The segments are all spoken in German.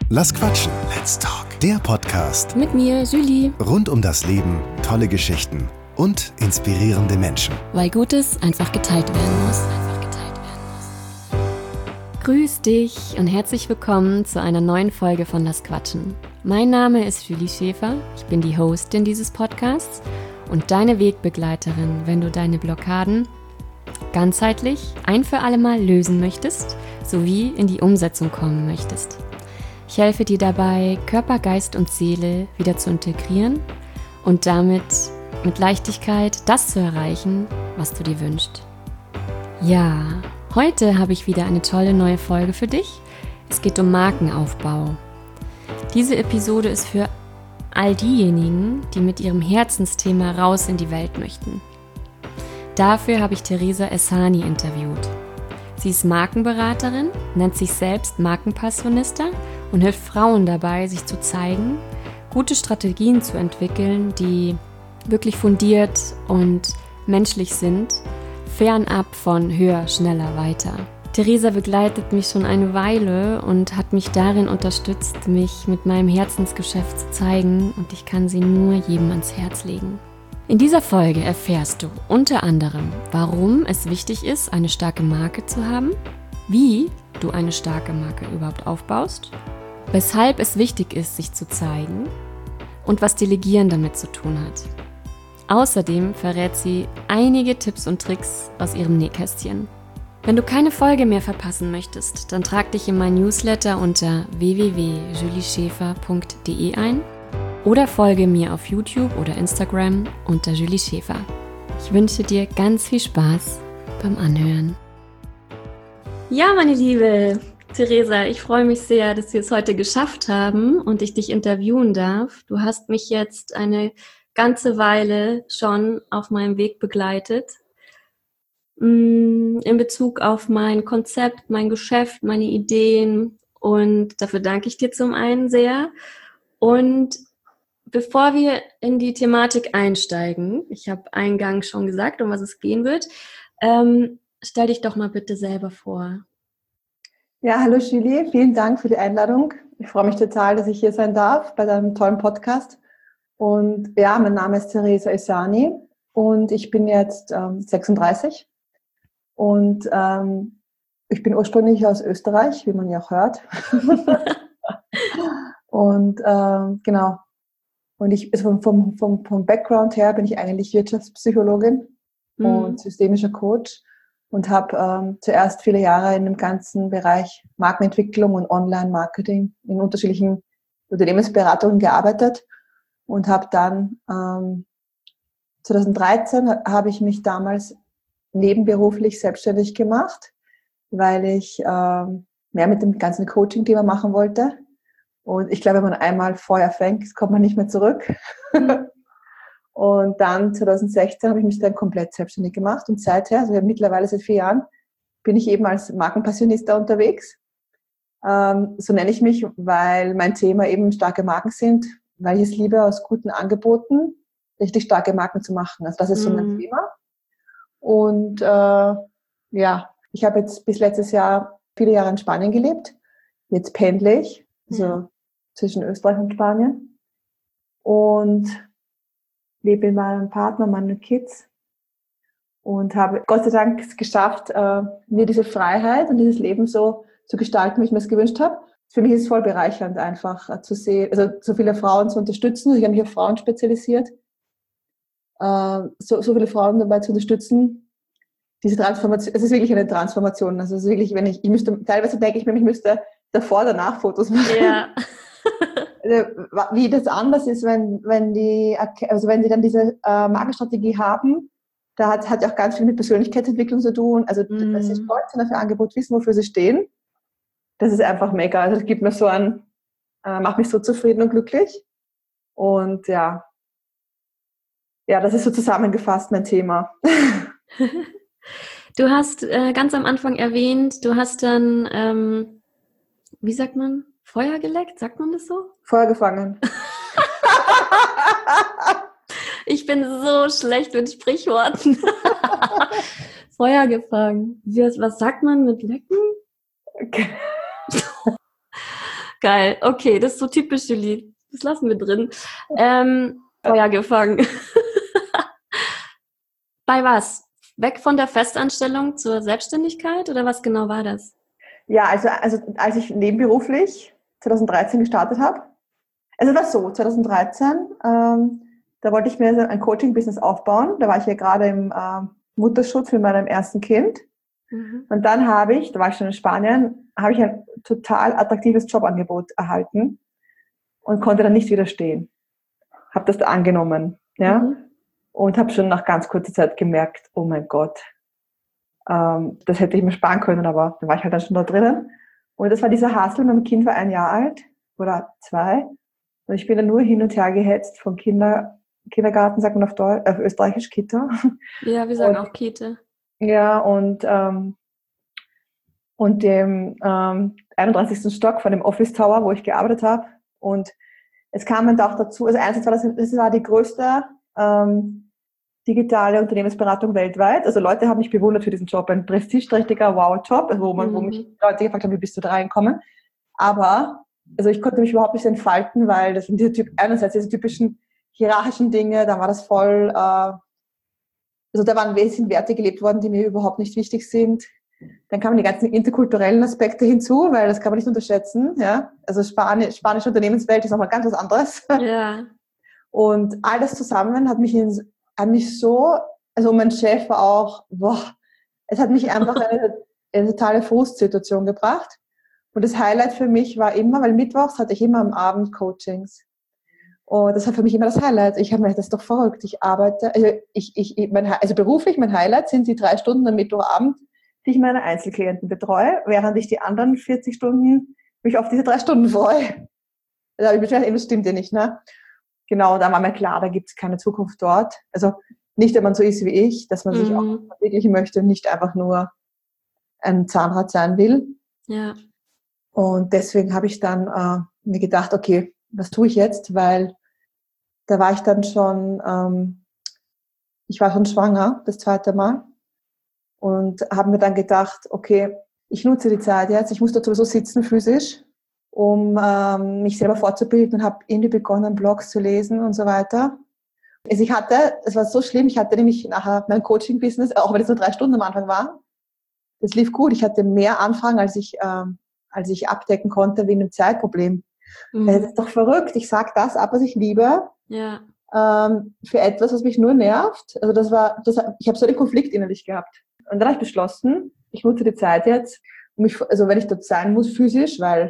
Lass quatschen. Let's talk. Der Podcast Mit mir, Julie. Rund um das Leben, tolle Geschichten und inspirierende Menschen. Weil Gutes einfach geteilt werden muss. Grüß dich und herzlich willkommen zu einer neuen Folge von Lass quatschen. Mein Name ist Julie Schäfer. Ich bin die Hostin dieses Podcasts und deine Wegbegleiterin, wenn du deine Blockaden ganzheitlich ein für alle Mal lösen möchtest, sowie in die Umsetzung kommen möchtest. Ich helfe dir dabei, Körper, Geist und Seele wieder zu integrieren und damit mit Leichtigkeit das zu erreichen, was du dir wünschst. Ja, heute habe ich wieder eine tolle neue Folge für dich. Es geht um Markenaufbau. Diese Episode ist für all diejenigen, die mit ihrem Herzensthema raus in die Welt möchten. Dafür habe ich Theresa Essani interviewt. Sie ist Markenberaterin, nennt sich selbst Markenpassionista und hilft Frauen dabei, sich zu zeigen, gute Strategien zu entwickeln, die wirklich fundiert und menschlich sind, fernab von höher, schneller, weiter. Theresa begleitet mich schon eine Weile und hat mich darin unterstützt, mich mit meinem Herzensgeschäft zu zeigen, und ich kann sie nur jedem ans Herz legen. In dieser Folge erfährst du unter anderem, warum es wichtig ist, eine starke Marke zu haben, wie du eine starke Marke überhaupt aufbaust, weshalb es wichtig ist, sich zu zeigen und was Delegieren damit zu tun hat. Außerdem verrät sie einige Tipps und Tricks aus ihrem Nähkästchen. Wenn du keine Folge mehr verpassen möchtest, dann trag dich in mein Newsletter unter www.julieschäfer.de ein oder folge mir auf YouTube oder Instagram unter Julie Schäfer. Ich wünsche dir ganz viel Spaß beim Anhören. Ja, meine Liebe Theresa, ich freue mich sehr, dass wir es heute geschafft haben und ich dich interviewen darf. Du hast mich jetzt eine ganze Weile schon auf meinem Weg begleitet, in Bezug auf mein Konzept, mein Geschäft, meine Ideen, und dafür danke ich dir zum einen sehr. Und bevor wir in die Thematik einsteigen, ich habe eingangs schon gesagt, um was es gehen wird, stell dich doch mal bitte selber vor. Ja, hallo Julie, vielen Dank für die Einladung. Ich freue mich total, dass ich hier sein darf bei deinem tollen Podcast. Und ja, mein Name ist Theresa Essani und ich bin jetzt 36 und ich bin ursprünglich aus Österreich, wie man ja auch hört. Und genau. Und ich vom Background her bin ich eigentlich Wirtschaftspsychologin und systemischer Coach und habe zuerst viele Jahre in dem ganzen Bereich Markenentwicklung und Online-Marketing in unterschiedlichen Unternehmensberatungen gearbeitet und habe dann 2013 habe ich mich damals nebenberuflich selbstständig gemacht, weil ich mehr mit dem ganzen Coaching-Thema machen wollte. Und ich glaube, wenn man einmal Feuer fängt, kommt man nicht mehr zurück. Und dann 2016 habe ich mich dann komplett selbstständig gemacht. Und seither, also mittlerweile seit 4 Jahren, bin ich eben als Markenpassionista unterwegs. So nenne ich mich, weil mein Thema eben starke Marken sind, weil ich es liebe, aus guten Angeboten richtig starke Marken zu machen. Also das ist so mein Thema. Und ja, ich habe jetzt bis letztes Jahr viele Jahre in Spanien gelebt. Jetzt pendle ich. Also zwischen Österreich und Spanien, und lebe mit meinem Partner, meinen Kids, und habe Gott sei Dank es geschafft, mir diese Freiheit und dieses Leben so zu gestalten, wie ich mir es gewünscht habe. Für mich ist es voll bereichernd, einfach zu sehen, also so viele Frauen zu unterstützen. Ich habe mich auf Frauen spezialisiert, so viele Frauen dabei zu unterstützen. Diese Transformation, es ist wirklich eine Transformation. Also es ist wirklich, teilweise denke ich mir, ich müsste davor, danach Fotos machen. Ja. Wie das anders ist, wenn die dann diese Markenstrategie haben, da hat ja auch ganz viel mit Persönlichkeitsentwicklung zu tun. Also, dass sie stolz sind auf ihr Angebot, wissen, wofür sie stehen. Das ist einfach mega. Also, das gibt mir so macht mich so zufrieden und glücklich. Und ja, das ist so zusammengefasst mein Thema. Du hast ganz am Anfang erwähnt, du hast dann, wie sagt man, Feuer geleckt? Sagt man das so? Feuer gefangen. Ich bin so schlecht mit Sprichworten. Feuer gefangen. Was sagt man mit lecken? Okay. Geil, okay, das ist so typisch, Julie. Das lassen wir drin. Feuer gefangen. Bei was? Weg von der Festanstellung zur Selbstständigkeit oder was genau war das? Ja, also als ich nebenberuflich 2013 gestartet habe, also das war so, 2013, da wollte ich mir ein Coaching-Business aufbauen. Da war ich ja gerade im Mutterschutz mit meinem ersten Kind. Und dann da war ich schon in Spanien, habe ich ein total attraktives Jobangebot erhalten und konnte dann nicht widerstehen. Habe das da angenommen, ja, und habe schon nach ganz kurzer Zeit gemerkt, oh mein Gott, das hätte ich mir sparen können, aber da war ich halt dann schon da drinnen. Und das war dieser Hustle, mein Kind war 1 Jahr alt oder 2 und ich bin dann nur hin und her gehetzt vom Kindergarten, sagt man auf Österreichisch Kita. Ja, wir sagen auch Kita. Ja, und dem 31. Stock von dem Office Tower, wo ich gearbeitet habe. Und es kam dann auch dazu, also einerseits das war die größte digitale Unternehmensberatung weltweit. Also Leute haben mich bewundert für diesen Job, ein prestigeträchtiger Wow-Job, also wo mich Leute gefragt haben, wie bist du da reingekommen. Aber also ich konnte mich überhaupt nicht entfalten, weil das sind einerseits diese typischen hierarchischen Dinge, da war das voll, also da waren wesentliche Werte gelebt worden, die mir überhaupt nicht wichtig sind. Dann kamen die ganzen interkulturellen Aspekte hinzu, weil das kann man nicht unterschätzen. Ja? Also spanische Unternehmenswelt ist nochmal ganz was anderes. Ja. Und all das zusammen hat mich so, also mein Chef war auch, es hat mich einfach eine totale Frustsituation gebracht. Und das Highlight für mich war immer, weil mittwochs hatte ich immer am Abend Coachings. Und das war für mich immer das Highlight. Ich habe mir gedacht, das ist doch verrückt. Ich arbeite, also beruflich mein Highlight sind die 3 Stunden am Mittwochabend, die ich meine Einzelklienten betreue, während ich die anderen 40 Stunden mich auf diese 3 Stunden freue. Da habe ich mir gedacht, das stimmt ja nicht, ne? Genau, da war mir klar, da gibt es keine Zukunft dort. Also nicht, wenn man so ist wie ich, dass man sich auch verwirklichen möchte und nicht einfach nur ein Zahnrad sein will. Ja. Und deswegen habe ich dann mir gedacht, okay, was tue ich jetzt? Weil da war ich dann schon, ich war schon schwanger, das 2. Mal. Und habe mir dann gedacht, okay, ich nutze die Zeit jetzt, ich muss dort sowieso sitzen physisch, um mich selber fortzubilden und habe irgendwie begonnen, Blogs zu lesen und so weiter. Also es war so schlimm, ich hatte nämlich nachher mein Coaching-Business, auch wenn es nur 3 Stunden am Anfang war, das lief gut. Ich hatte mehr Anfragen, als ich abdecken konnte wegen dem Zeitproblem. Das ist doch verrückt. Ich sage das ab, was ich liebe, für etwas, was mich nur nervt. Also ich habe so einen Konflikt innerlich gehabt. Und dann habe ich beschlossen, ich nutze die Zeit jetzt, also wenn ich dort sein muss, physisch, weil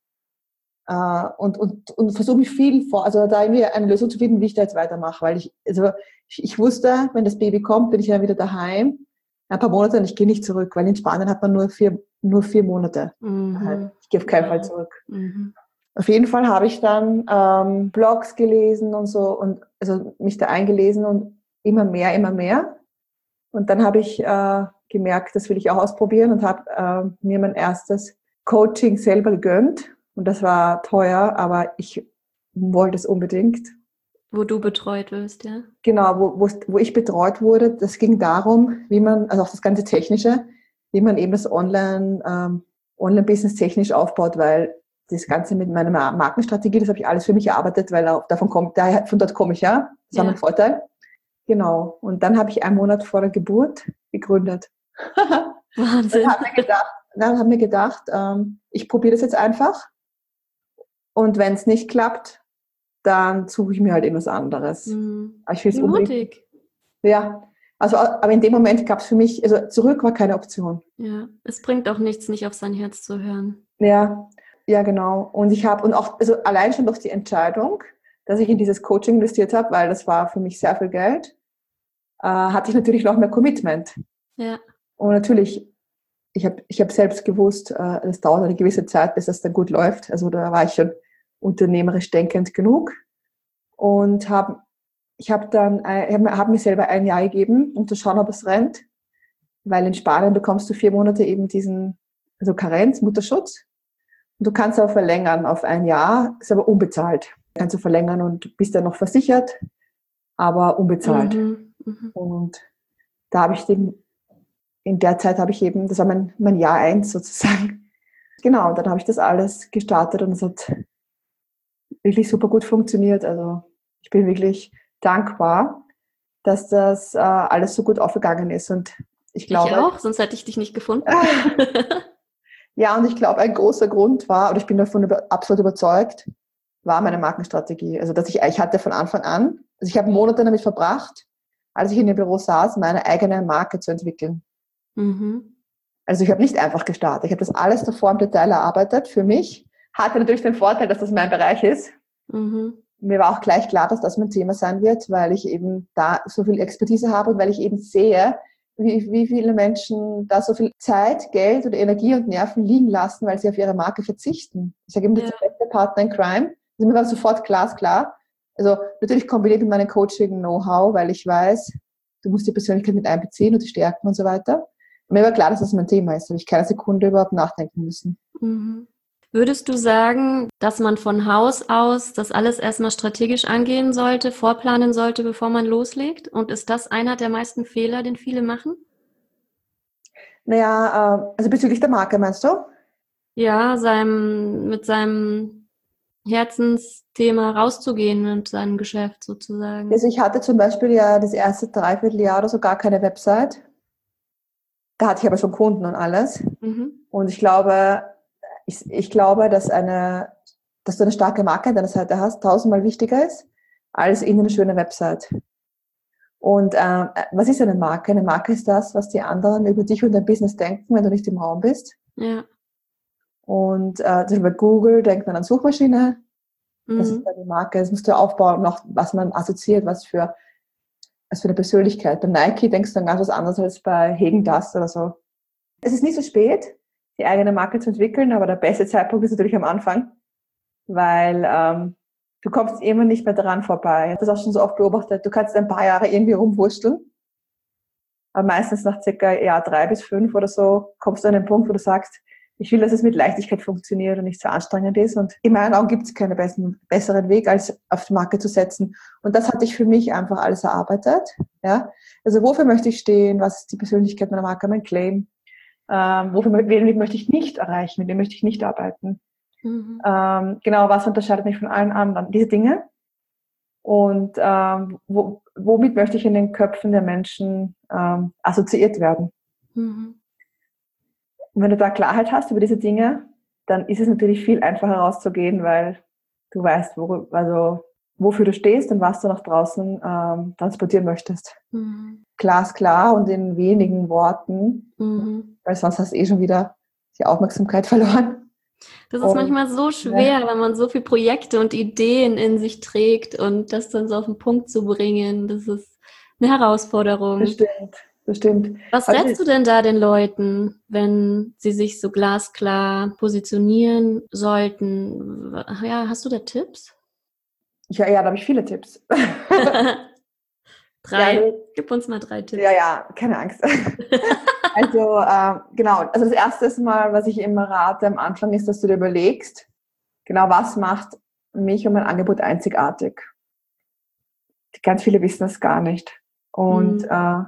und versuche mich also da irgendwie eine Lösung zu finden, wie ich da jetzt weitermache, weil ich wusste, wenn das Baby kommt, bin ich dann wieder daheim, ein paar Monate und ich gehe nicht zurück, weil in Spanien hat man nur 4 Monate. Ich gehe auf keinen Fall zurück. Auf jeden Fall habe ich dann Blogs gelesen und so und also mich da eingelesen und immer mehr. Und dann habe ich gemerkt, das will ich auch ausprobieren und habe mir mein erstes Coaching selber gegönnt. Und das war teuer, aber ich wollte es unbedingt. Wo du betreut wirst, ja? Genau, wo ich betreut wurde. Das ging darum, wie man, also auch das ganze Technische, wie man eben das Online-Business technisch aufbaut, weil das Ganze mit meiner Markenstrategie, das habe ich alles für mich erarbeitet, weil von dort komme ich ja. Das war mein Vorteil. Genau. Und dann habe ich 1 Monat vor der Geburt gegründet. Wahnsinn. Dann habe mir gedacht, ich probiere das jetzt einfach. Und wenn es nicht klappt, dann suche ich mir halt irgendwas anderes. Aber ich will es mutig. Ja. Also, aber in dem Moment gab es für mich, also zurück war keine Option. Ja, es bringt auch nichts, nicht auf sein Herz zu hören. Ja, genau. Und also allein schon durch die Entscheidung, dass ich in dieses Coaching investiert habe, weil das war für mich sehr viel Geld, hatte ich natürlich noch mehr Commitment. Ja. Und natürlich, ich hab selbst gewusst, es dauert eine gewisse Zeit, bis das dann gut läuft. Also da war ich schon unternehmerisch denkend genug und habe mir selber 1 Jahr gegeben, um zu schauen, ob es rennt, weil in Spanien bekommst du 4 Monate eben also Karenz, Mutterschutz. Und du kannst auch verlängern auf 1 Jahr, ist aber unbezahlt. Kannst du verlängern und bist dann noch versichert, aber unbezahlt. Und da habe ich in der Zeit habe ich eben, das war mein Jahr 1 sozusagen, genau, dann habe ich das alles gestartet und es hat wirklich super gut funktioniert. Also ich bin wirklich dankbar, dass das alles so gut aufgegangen ist. Und ich glaube, Ich auch, sonst hätte ich dich nicht gefunden. ja, und ich glaube, ein großer Grund war, oder ich bin davon absolut überzeugt, war meine Markenstrategie. Also dass ich hatte von Anfang an, also ich habe Monate damit verbracht, als ich in dem Büro saß, meine eigene Marke zu entwickeln. Mhm. Also ich habe nicht einfach gestartet. Ich habe das alles davor im Detail erarbeitet für mich. Hatte natürlich den Vorteil, dass das mein Bereich ist. Mhm. Mir war auch gleich klar, dass das mein Thema sein wird, weil ich eben da so viel Expertise habe und weil ich eben sehe, wie viele Menschen da so viel Zeit, Geld oder Energie und Nerven liegen lassen, weil sie auf ihre Marke verzichten. Ich sage eben, das ist der beste Partner in Crime. Also mir war sofort glasklar. Also natürlich kombiniert mit meinem Coaching-Know-how, weil ich weiß, du musst die Persönlichkeit mit einbeziehen und die Stärken und so weiter. Und mir war klar, dass das mein Thema ist. Da habe ich keine Sekunde überhaupt nachdenken müssen. Mhm. Würdest du sagen, dass man von Haus aus das alles erstmal strategisch angehen sollte, vorplanen sollte, bevor man loslegt? Und ist das einer der meisten Fehler, den viele machen? Naja, also bezüglich der Marke meinst du? Ja, mit seinem Herzensthema rauszugehen mit seinem Geschäft sozusagen. Also ich hatte zum Beispiel ja das erste Dreivierteljahr oder so gar keine Website. Da hatte ich aber schon Kunden und alles. Mhm. Und ich glaube, dass du eine starke Marke an deiner Seite hast, tausendmal wichtiger ist, als in eine schöne Website. Und was ist eine Marke? Eine Marke ist das, was die anderen über dich und dein Business denken, wenn du nicht im Raum bist. Ja. Und bei Google denkt man an Suchmaschine. Das ist Mhm. dann die Marke. Das musst du aufbauen, noch was man assoziiert, was für eine Persönlichkeit. Bei Nike denkst du dann ganz was anderes als bei Häagen-Dazs oder so. Es ist nicht so spät, die eigene Marke zu entwickeln, aber der beste Zeitpunkt ist natürlich am Anfang, weil du kommst immer nicht mehr daran vorbei. Ich habe das auch schon so oft beobachtet. Du kannst ein paar Jahre irgendwie rumwursteln, aber meistens nach circa 3 bis 5 oder so kommst du an den Punkt, wo du sagst, ich will, dass es mit Leichtigkeit funktioniert und nicht so anstrengend ist. Und in meinen Augen gibt es keinen besseren Weg, als auf die Marke zu setzen. Und das hatte ich für mich einfach alles erarbeitet. Ja? Also wofür möchte ich stehen? Was ist die Persönlichkeit meiner Marke, mein Claim? Wen möchte ich nicht erreichen? Mit wem möchte ich nicht arbeiten? Mhm. Genau, was unterscheidet mich von allen anderen? Diese Dinge. Und womit möchte ich in den Köpfen der Menschen assoziiert werden? Mhm. Und wenn du da Klarheit hast über diese Dinge, dann ist es natürlich viel einfacher rauszugehen, weil du weißt, wofür du stehst und was du nach draußen transportieren möchtest. Mhm. Glasklar und in wenigen Worten, weil sonst hast du schon wieder die Aufmerksamkeit verloren. Das ist manchmal so schwer, wenn man so viele Projekte und Ideen in sich trägt und das dann so auf den Punkt zu bringen, das ist eine Herausforderung. Das stimmt. Was rätst du denn da den Leuten, wenn sie sich so glasklar positionieren sollten? Ja, hast du da Tipps? Ja, da habe ich viele Tipps. 3. Ja, Gib uns mal 3 Tipps. Ja, keine Angst. Also, genau. Also das erste Mal, was ich immer rate am Anfang, ist, dass du dir überlegst, genau, was macht mich und mein Angebot einzigartig? Ganz viele wissen das gar nicht. Und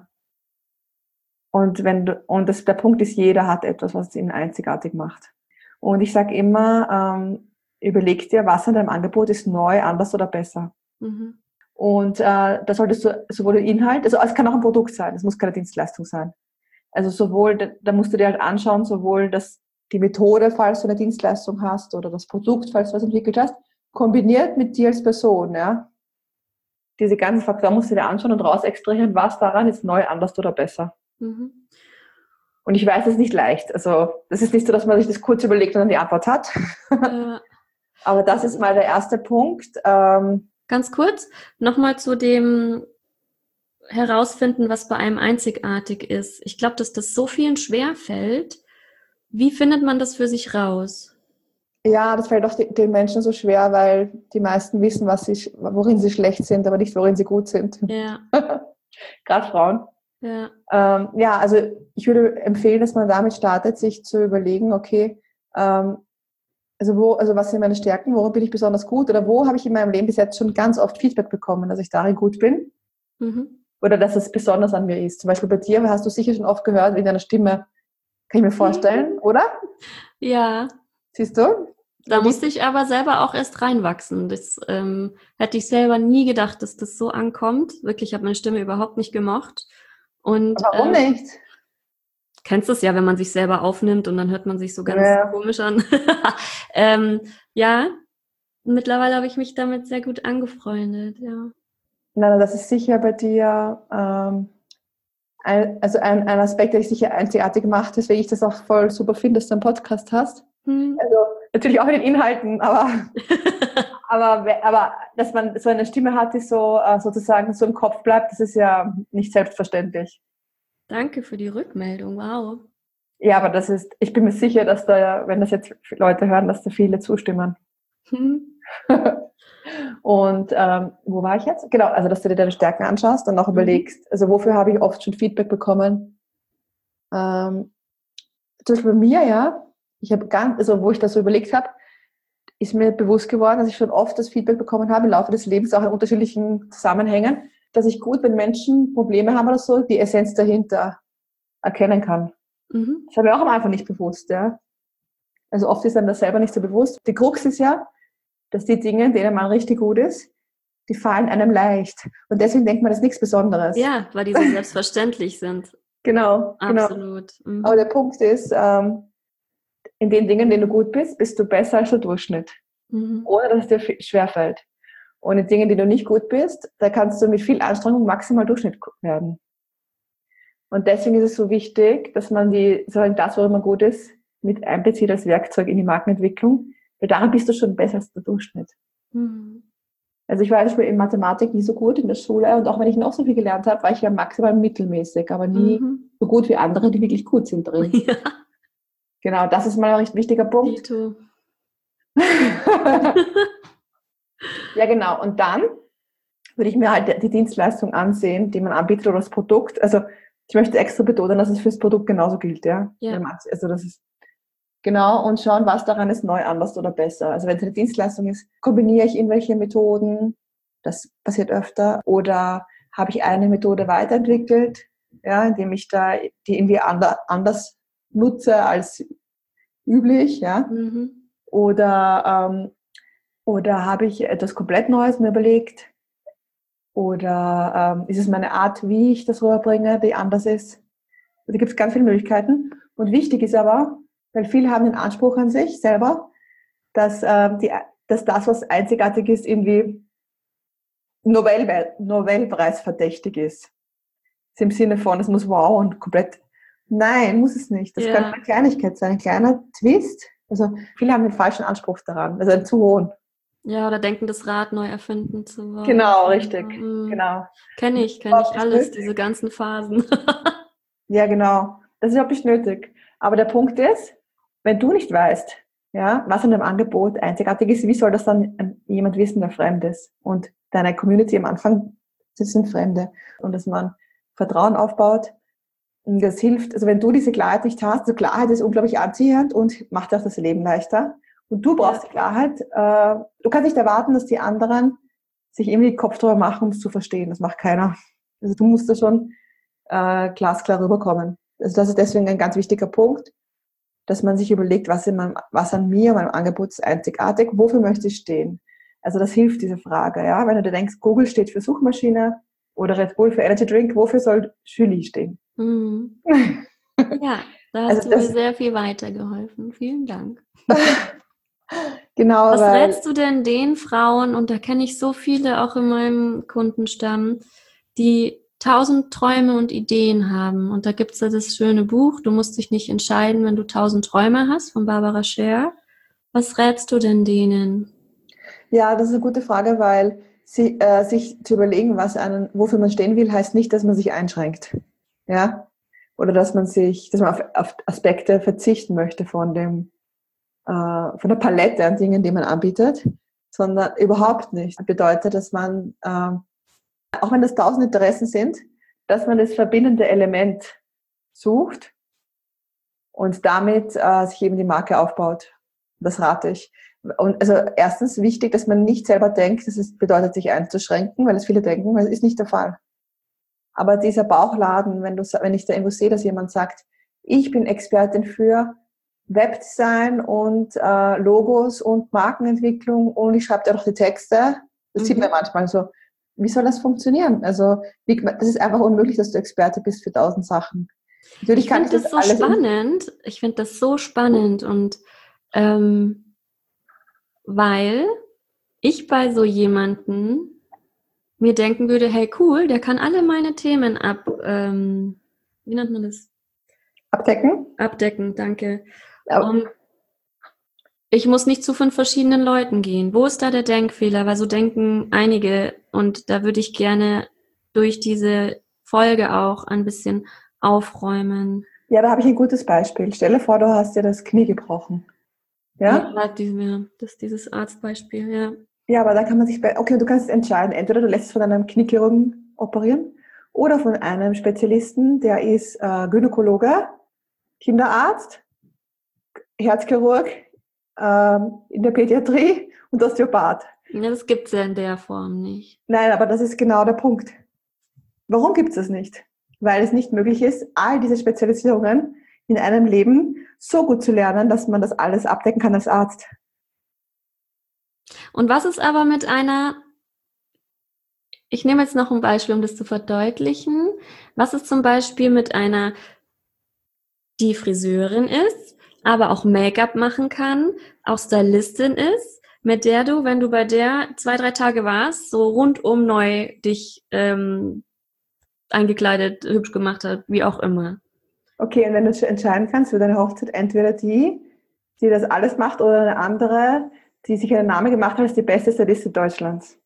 der Punkt ist, jeder hat etwas, was ihn einzigartig macht. Und ich sage immer, überleg dir, was an deinem Angebot ist neu, anders oder besser. Mhm. Und da solltest du sowohl den Inhalt, also es kann auch ein Produkt sein, es muss keine Dienstleistung sein. Also da musst du dir halt anschauen, sowohl die Methode, falls du eine Dienstleistung hast, oder das Produkt, falls du was entwickelt hast, kombiniert mit dir als Person, ja. Diese ganzen Faktoren musst du dir anschauen und raus extrahieren, was daran ist neu, anders oder besser. Mhm. Und ich weiß, es ist nicht leicht. Also das ist nicht so, dass man sich das kurz überlegt und dann die Antwort hat. Aber das ist mal der erste Punkt. Ganz kurz, nochmal zu dem herausfinden, was bei einem einzigartig ist. Ich glaube, dass das so vielen schwerfällt. Wie findet man das für sich raus? Ja, das fällt auch den Menschen so schwer, weil die meisten wissen, worin sie schlecht sind, aber nicht, worin sie gut sind. Ja. Gerade Frauen. Ja. Also ich würde empfehlen, dass man damit startet, sich zu überlegen, okay, was sind meine Stärken, worin bin ich besonders gut oder wo habe ich in meinem Leben bis jetzt schon ganz oft Feedback bekommen, dass ich darin gut bin oder dass es besonders an mir ist. Zum Beispiel bei dir hast du sicher schon oft gehört, in deiner Stimme, kann ich mir vorstellen, oder? Ja. Siehst du? Da musste ich aber selber auch erst reinwachsen. Das hätte ich selber nie gedacht, dass das so ankommt. Wirklich, ich habe meine Stimme überhaupt nicht gemocht. Und Warum nicht? kennst du es ja, wenn man sich selber aufnimmt und dann hört man sich so ganz Ja. komisch an. Ja, mittlerweile habe ich mich damit sehr gut angefreundet, ja. Nein, das ist sicher bei dir ein Aspekt, der dich sicher einzigartig macht, weswegen ich das auch voll super finde, dass du einen Podcast hast. Also natürlich auch in den Inhalten, aber dass man so eine Stimme hat, die so sozusagen so im Kopf bleibt, das ist ja nicht selbstverständlich. Danke für die Rückmeldung, wow. Ja, aber ich bin mir sicher, dass da, wenn das jetzt Leute hören, dass da viele zustimmen. Und wo war ich jetzt? Genau, also dass du dir deine Stärken anschaust und auch überlegst, also wofür habe ich oft schon Feedback bekommen. Zum Beispiel bei mir, ja, wo ich das so überlegt habe, ist mir bewusst geworden, dass ich schon oft das Feedback bekommen habe im Laufe des Lebens, auch in unterschiedlichen Zusammenhängen, dass ich gut, wenn Menschen Probleme haben oder so, die Essenz dahinter erkennen kann. Das war mir auch am Anfang nicht bewusst, ja. Also oft ist einem das selber nicht so bewusst. Die Krux ist ja, dass die Dinge, denen man richtig gut ist, die fallen einem leicht. Und deswegen denkt man, das ist nichts Besonderes. Ja, weil die so selbstverständlich sind. Genau. Absolut. Aber der Punkt ist, in den Dingen, in denen du gut bist, bist du besser als der Durchschnitt. Ohne dass es dir schwerfällt. Und in Dingen, die du nicht gut bist, da kannst du mit viel Anstrengung maximal Durchschnitt werden. Und deswegen ist es so wichtig, dass man das, worin man gut ist, mit einbezieht als Werkzeug in die Markenentwicklung. Weil daran bist du schon besser als der Durchschnitt. Also ich war zum Beispiel in Mathematik nie so gut in der Schule und auch wenn ich noch so viel gelernt habe, war ich ja maximal mittelmäßig, aber nie so gut wie andere, die wirklich gut sind drin. Ja. Genau, das ist mal ein recht wichtiger Punkt. Tito. Ja, genau. Und dann würde ich mir halt die Dienstleistung ansehen, die man anbietet oder das Produkt. Also ich möchte extra betonen, dass es fürs Produkt genauso gilt, ja. Also das ist genau, und schauen, was daran ist neu, anders oder besser. Also wenn es eine Dienstleistung ist, kombiniere ich irgendwelche Methoden, das passiert öfter, oder habe ich eine Methode weiterentwickelt, ja, indem ich da die irgendwie anders nutze als üblich, ja. Oder habe ich etwas komplett Neues mir überlegt, oder ist es meine Art, wie ich das rüberbringe, die anders ist. Da gibt es ganz viele Möglichkeiten. Und wichtig ist aber, weil viele haben den Anspruch an sich selber, dass das, was einzigartig ist, irgendwie Nobelpreis verdächtig ist. Im Sinne von, es muss wow und komplett. Nein, muss es nicht. Das kann eine Kleinigkeit sein, ein kleiner Twist. Also viele haben den falschen Anspruch daran, also einen zu hohen. Ja, oder denken, das Rad neu erfinden zu wollen. Genau, richtig. Genau. Kenne ich alles, diese ganzen Phasen. Ja, genau. Das ist überhaupt nicht nötig. Aber der Punkt ist, wenn du nicht weißt, ja, was an dem Angebot einzigartig ist, wie soll das dann jemand wissen, der fremd ist? Und deine Community am Anfang, das sind Fremde. Und dass man Vertrauen aufbaut, und das hilft, also wenn du diese Klarheit nicht hast, also Klarheit ist unglaublich anziehend und macht auch das Leben leichter. Und du brauchst die Klarheit. Du kannst nicht erwarten, dass die anderen sich irgendwie den Kopf drüber machen, um es zu verstehen. Das macht keiner. Also du musst da schon glasklar rüberkommen. Also das ist deswegen ein ganz wichtiger Punkt, dass man sich überlegt, was an mir, meinem Angebot ist einzigartig, wofür möchte ich stehen? Also das hilft, diese Frage. Ja? Wenn du dir denkst, Google steht für Suchmaschine oder Red Bull für Energy Drink, wofür soll Julie stehen? Ja, da hast du mir sehr viel weitergeholfen. Vielen Dank. Genau. Was rätst du denn den Frauen, und da kenne ich so viele auch in meinem Kundenstamm, die 1000 Träume und Ideen haben? Und da gibt es ja das schöne Buch, du musst dich nicht entscheiden, wenn du 1000 Träume hast, von Barbara Scher. Was rätst du denn denen? Ja, das ist eine gute Frage, weil sich zu überlegen, wofür man stehen will, heißt nicht, dass man sich einschränkt. Ja? Oder dass man auf Aspekte verzichten möchte von der Palette an Dingen, die man anbietet, sondern überhaupt nicht. Das bedeutet, dass man, auch wenn das 1000 Interessen sind, dass man das verbindende Element sucht und damit sich eben die Marke aufbaut. Das rate ich. Und also erstens wichtig, dass man nicht selber denkt, bedeutet, sich einzuschränken, weil es viele denken, weil es ist nicht der Fall. Aber dieser Bauchladen, wenn ich da irgendwo sehe, dass jemand sagt, ich bin Expertin für Webdesign und Logos und Markenentwicklung und ich schreibe da noch die Texte. Das sieht man manchmal so. Wie soll das funktionieren? Also das ist einfach unmöglich, dass du Experte bist für 1000 Sachen. Natürlich ich finde das so spannend. Ich finde das so spannend und weil ich bei so jemanden mir denken würde, hey cool, der kann alle meine Themen wie nennt man das? Abdecken? Abdecken, danke. Ja. Und ich muss nicht zu 5 verschiedenen Leuten gehen. Wo ist da der Denkfehler? Weil so denken einige und da würde ich gerne durch diese Folge auch ein bisschen aufräumen. Ja, da habe ich ein gutes Beispiel. Stell dir vor, du hast dir das Knie gebrochen. Ja? Dieses Arztbeispiel, ja. Ja, aber da kann man sich, okay, du kannst entscheiden, entweder du lässt es von einem Kniechirurgen operieren oder von einem Spezialisten, der ist Gynäkologe, Kinderarzt, Herzchirurg, in der Pädiatrie und Osteopath. Ja, das gibt es ja in der Form nicht. Nein, aber das ist genau der Punkt. Warum gibt es das nicht? Weil es nicht möglich ist, all diese Spezialisierungen in einem Leben so gut zu lernen, dass man das alles abdecken kann als Arzt. Und was ist aber mit ich nehme jetzt noch ein Beispiel, um das zu verdeutlichen. Was ist zum Beispiel mit einer, die Friseurin ist, aber auch Make-up machen kann, auch Stylistin ist, mit der du, wenn du bei der 2-3 Tage warst, so rundum neu dich eingekleidet, hübsch gemacht hat, wie auch immer. Okay, und wenn du entscheiden kannst für deine Hochzeit, entweder die das alles macht, oder eine andere, die sich einen Namen gemacht hat als die beste Stylistin Deutschlands.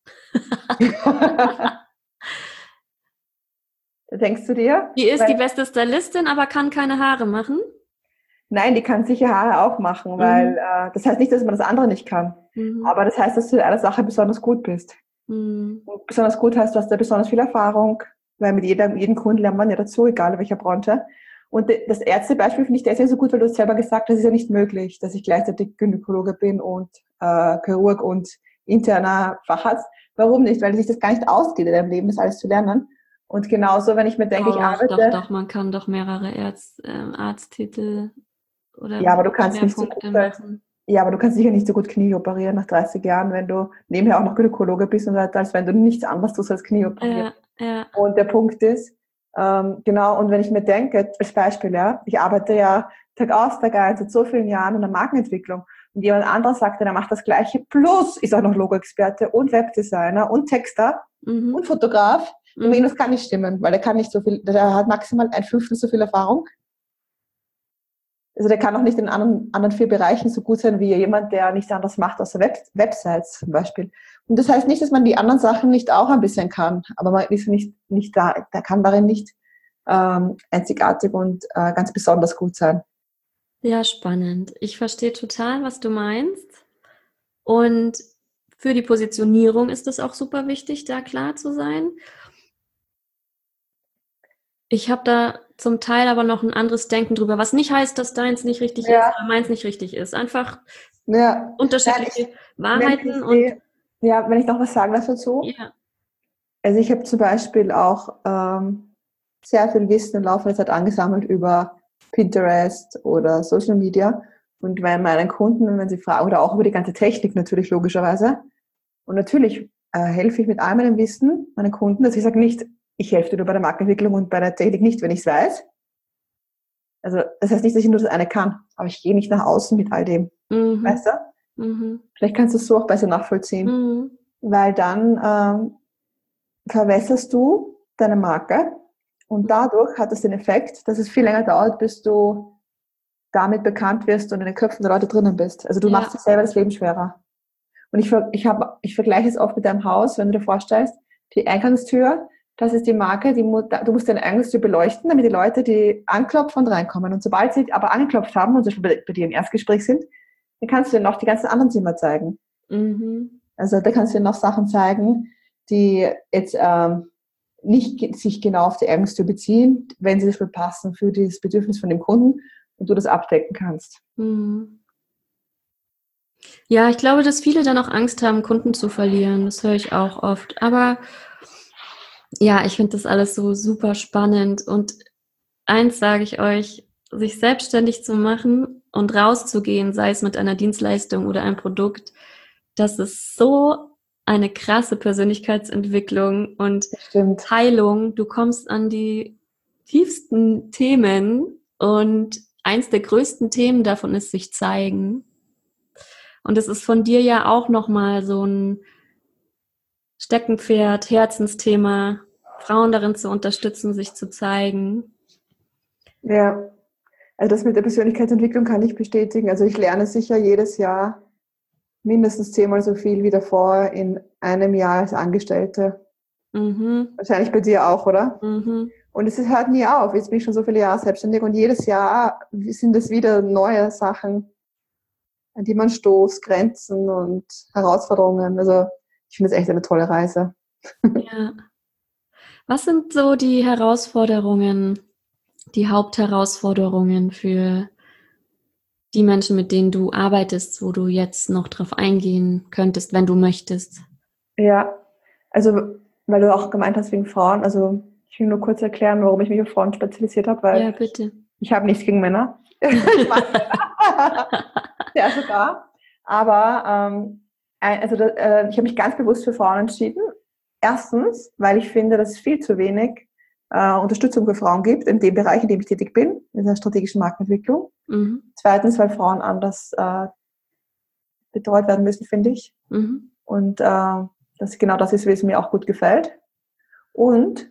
Denkst du dir? Die ist die beste Stylistin, aber kann keine Haare machen? Nein, die kann sicher Haare auch machen, weil das heißt nicht, dass man das andere nicht kann. Aber das heißt, dass du in einer Sache besonders gut bist. Und besonders gut heißt, du hast da besonders viel Erfahrung, weil mit jedem Kunden lernt man ja dazu, egal in welcher Branche. Und das Ärztebeispiel finde ich deswegen so gut, weil du es selber gesagt hast, das ist ja nicht möglich, dass ich gleichzeitig Gynäkologe bin und Chirurg und interner Facharzt. Warum nicht? Weil sich das gar nicht ausgeht in deinem Leben, das alles zu lernen. Und genauso, wenn ich mir denke, ich arbeite... Doch, man kann doch mehrere Arzttitel oder ja, aber du kannst nicht so gut machen. Ja, aber du kannst sicher nicht so gut Knie operieren nach 30 Jahren, wenn du nebenher auch noch Gynäkologe bist und weiter, als wenn du nichts anderes tust als Knie operieren. Ja. Und der Punkt ist, genau, und wenn ich mir denke, als Beispiel, ja, ich arbeite ja Tag aus, Tag ein, seit so vielen Jahren in der Markenentwicklung und jemand anderes sagt, er macht das Gleiche, plus ist auch noch Logo-Experte und Webdesigner und Texter und Fotograf. Und das kann nicht stimmen, weil der kann nicht so viel, der hat maximal 1/5 so viel Erfahrung. Also der kann auch nicht in anderen 4 Bereichen so gut sein wie jemand, der nichts anderes macht außer Websites zum Beispiel. Und das heißt nicht, dass man die anderen Sachen nicht auch ein bisschen kann, aber man ist nicht da, der kann darin nicht einzigartig und ganz besonders gut sein. Ja, spannend. Ich verstehe total, was du meinst. Und für die Positionierung ist es auch super wichtig, da klar zu sein. Ich habe da zum Teil aber noch ein anderes Denken drüber, was nicht heißt, dass deins nicht richtig ist oder meins nicht richtig ist. Einfach unterschiedliche Wahrheiten. Wenn ich noch was sagen darf dazu. Ja. Also ich habe zum Beispiel auch sehr viel Wissen im Laufe der Zeit angesammelt über Pinterest oder Social Media. Und bei meinen Kunden, wenn sie fragen, oder auch über die ganze Technik natürlich logischerweise. Und natürlich helfe ich mit all meinem Wissen meinen Kunden, dass ich sage nicht, ich helfe dir nur bei der Markenentwicklung und bei der Technik nicht, wenn ich es weiß. Also das heißt nicht, dass ich nur das eine kann, aber ich gehe nicht nach außen mit all dem. Weißt du? Vielleicht kannst du es so auch besser nachvollziehen. Weil dann verwässerst du deine Marke und dadurch hat es den Effekt, dass es viel länger dauert, bis du damit bekannt wirst und in den Köpfen der Leute drinnen bist. Also du machst dir selber das Leben schwerer. Und ich vergleiche es oft mit deinem Haus, wenn du dir vorstellst, die Eingangstür, das ist die Marke, du musst deine Eingangstür beleuchten, damit die Leute, die anklopfen und reinkommen. Und sobald sie aber angeklopft haben und bei dir im Erstgespräch sind, dann kannst du dir noch die ganzen anderen Zimmer zeigen. Also da kannst du dir noch Sachen zeigen, die jetzt nicht sich genau auf die Eingangstür beziehen, wenn sie das passen für das Bedürfnis von dem Kunden und du das abdecken kannst. Ja, ich glaube, dass viele dann auch Angst haben, Kunden zu verlieren. Das höre ich auch oft. Aber ja, ich finde das alles so super spannend. Und eins sage ich euch, sich selbstständig zu machen, und rauszugehen, sei es mit einer Dienstleistung oder einem Produkt, das ist so eine krasse Persönlichkeitsentwicklung und Stimmt. Heilung. Du kommst an die tiefsten Themen und eins der größten Themen davon ist sich zeigen. Und es ist von dir ja auch nochmal so ein Steckenpferd, Herzensthema, Frauen darin zu unterstützen, sich zu zeigen. Ja, also das mit der Persönlichkeitsentwicklung kann ich bestätigen. Also ich lerne sicher jedes Jahr mindestens 10-mal so viel wie davor in einem Jahr als Angestellte. Wahrscheinlich bei dir auch, oder? Und es hört nie auf. Jetzt bin ich schon so viele Jahre selbstständig und jedes Jahr sind es wieder neue Sachen, an die man stoßt, Grenzen und Herausforderungen. Also ich finde es echt eine tolle Reise. Ja. Was sind so die Herausforderungen, die Hauptherausforderungen für die Menschen, mit denen du arbeitest, wo du jetzt noch drauf eingehen könntest, wenn du möchtest? Ja, also weil du auch gemeint hast wegen Frauen, also ich will nur kurz erklären, warum ich mich auf Frauen spezialisiert habe, weil Ja, bitte. ich habe nichts gegen Männer. Ich mag Männer. Ja, sogar. Aber ich habe mich ganz bewusst für Frauen entschieden. Erstens, weil ich finde, dass es viel zu wenig Unterstützung für Frauen gibt in dem Bereich, in dem ich tätig bin, in der strategischen Markenentwicklung. Zweitens, weil Frauen anders betreut werden müssen, finde ich. Und das genau das ist, wie es mir auch gut gefällt. Und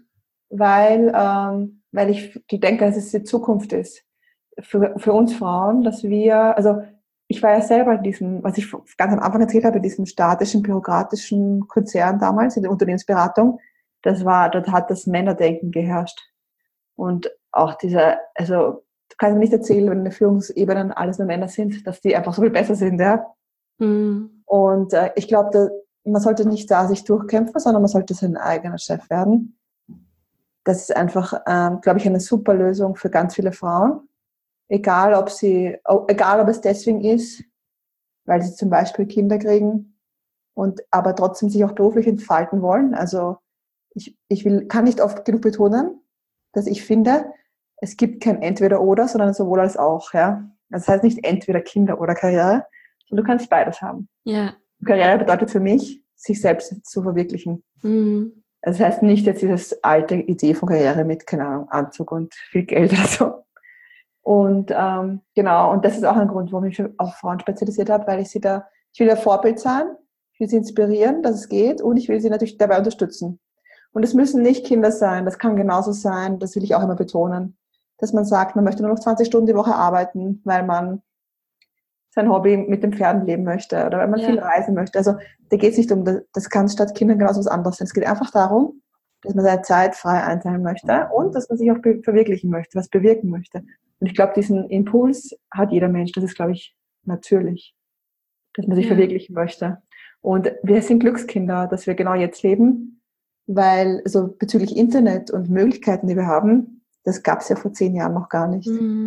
weil ich denke, dass es die Zukunft ist für uns Frauen, dass wir, also ich war ja selber in diesem, was ich ganz am Anfang erzählt habe, in diesem statischen, bürokratischen Konzern damals, in der Unternehmensberatung, dort hat das Männerdenken geherrscht. Und auch also du kannst mir nicht erzählen, wenn in den Führungsebenen alles nur Männer sind, dass die einfach so viel besser sind, ja. Und ich glaube, man sollte nicht da sich durchkämpfen, sondern man sollte sein eigener Chef werden. Das ist einfach, glaube ich, eine super Lösung für ganz viele Frauen. Egal, ob es deswegen ist, weil sie zum Beispiel Kinder kriegen aber trotzdem sich auch beruflich entfalten wollen. Also kann nicht oft genug betonen, dass ich finde, es gibt kein Entweder-Oder, sondern sowohl als auch. Ja? Das heißt nicht entweder Kinder oder Karriere, sondern du kannst beides haben. Ja. Karriere bedeutet für mich, sich selbst zu verwirklichen. Das heißt nicht jetzt diese alte Idee von Karriere mit, keine Ahnung, Anzug und viel Geld oder so. Und genau, und das ist auch ein Grund, warum ich mich auf Frauen spezialisiert habe, weil ich will ja Vorbild sein, ich will sie inspirieren, dass es geht und ich will sie natürlich dabei unterstützen. Und es müssen nicht Kinder sein, das kann genauso sein, das will ich auch immer betonen, dass man sagt, man möchte nur noch 20 Stunden die Woche arbeiten, weil man sein Hobby mit den Pferden leben möchte oder weil man viel reisen möchte. Also da geht es nicht um, das kann statt Kindern genauso was anderes sein. Es geht einfach darum, dass man seine Zeit frei einteilen möchte und dass man sich auch verwirklichen möchte, was bewirken möchte. Und ich glaube, diesen Impuls hat jeder Mensch. Das ist, glaube ich, natürlich, dass man sich verwirklichen möchte. Und wir sind Glückskinder, dass wir genau jetzt leben, weil so bezüglich Internet und Möglichkeiten, die wir haben, das gab es ja vor 10 Jahren noch gar nicht.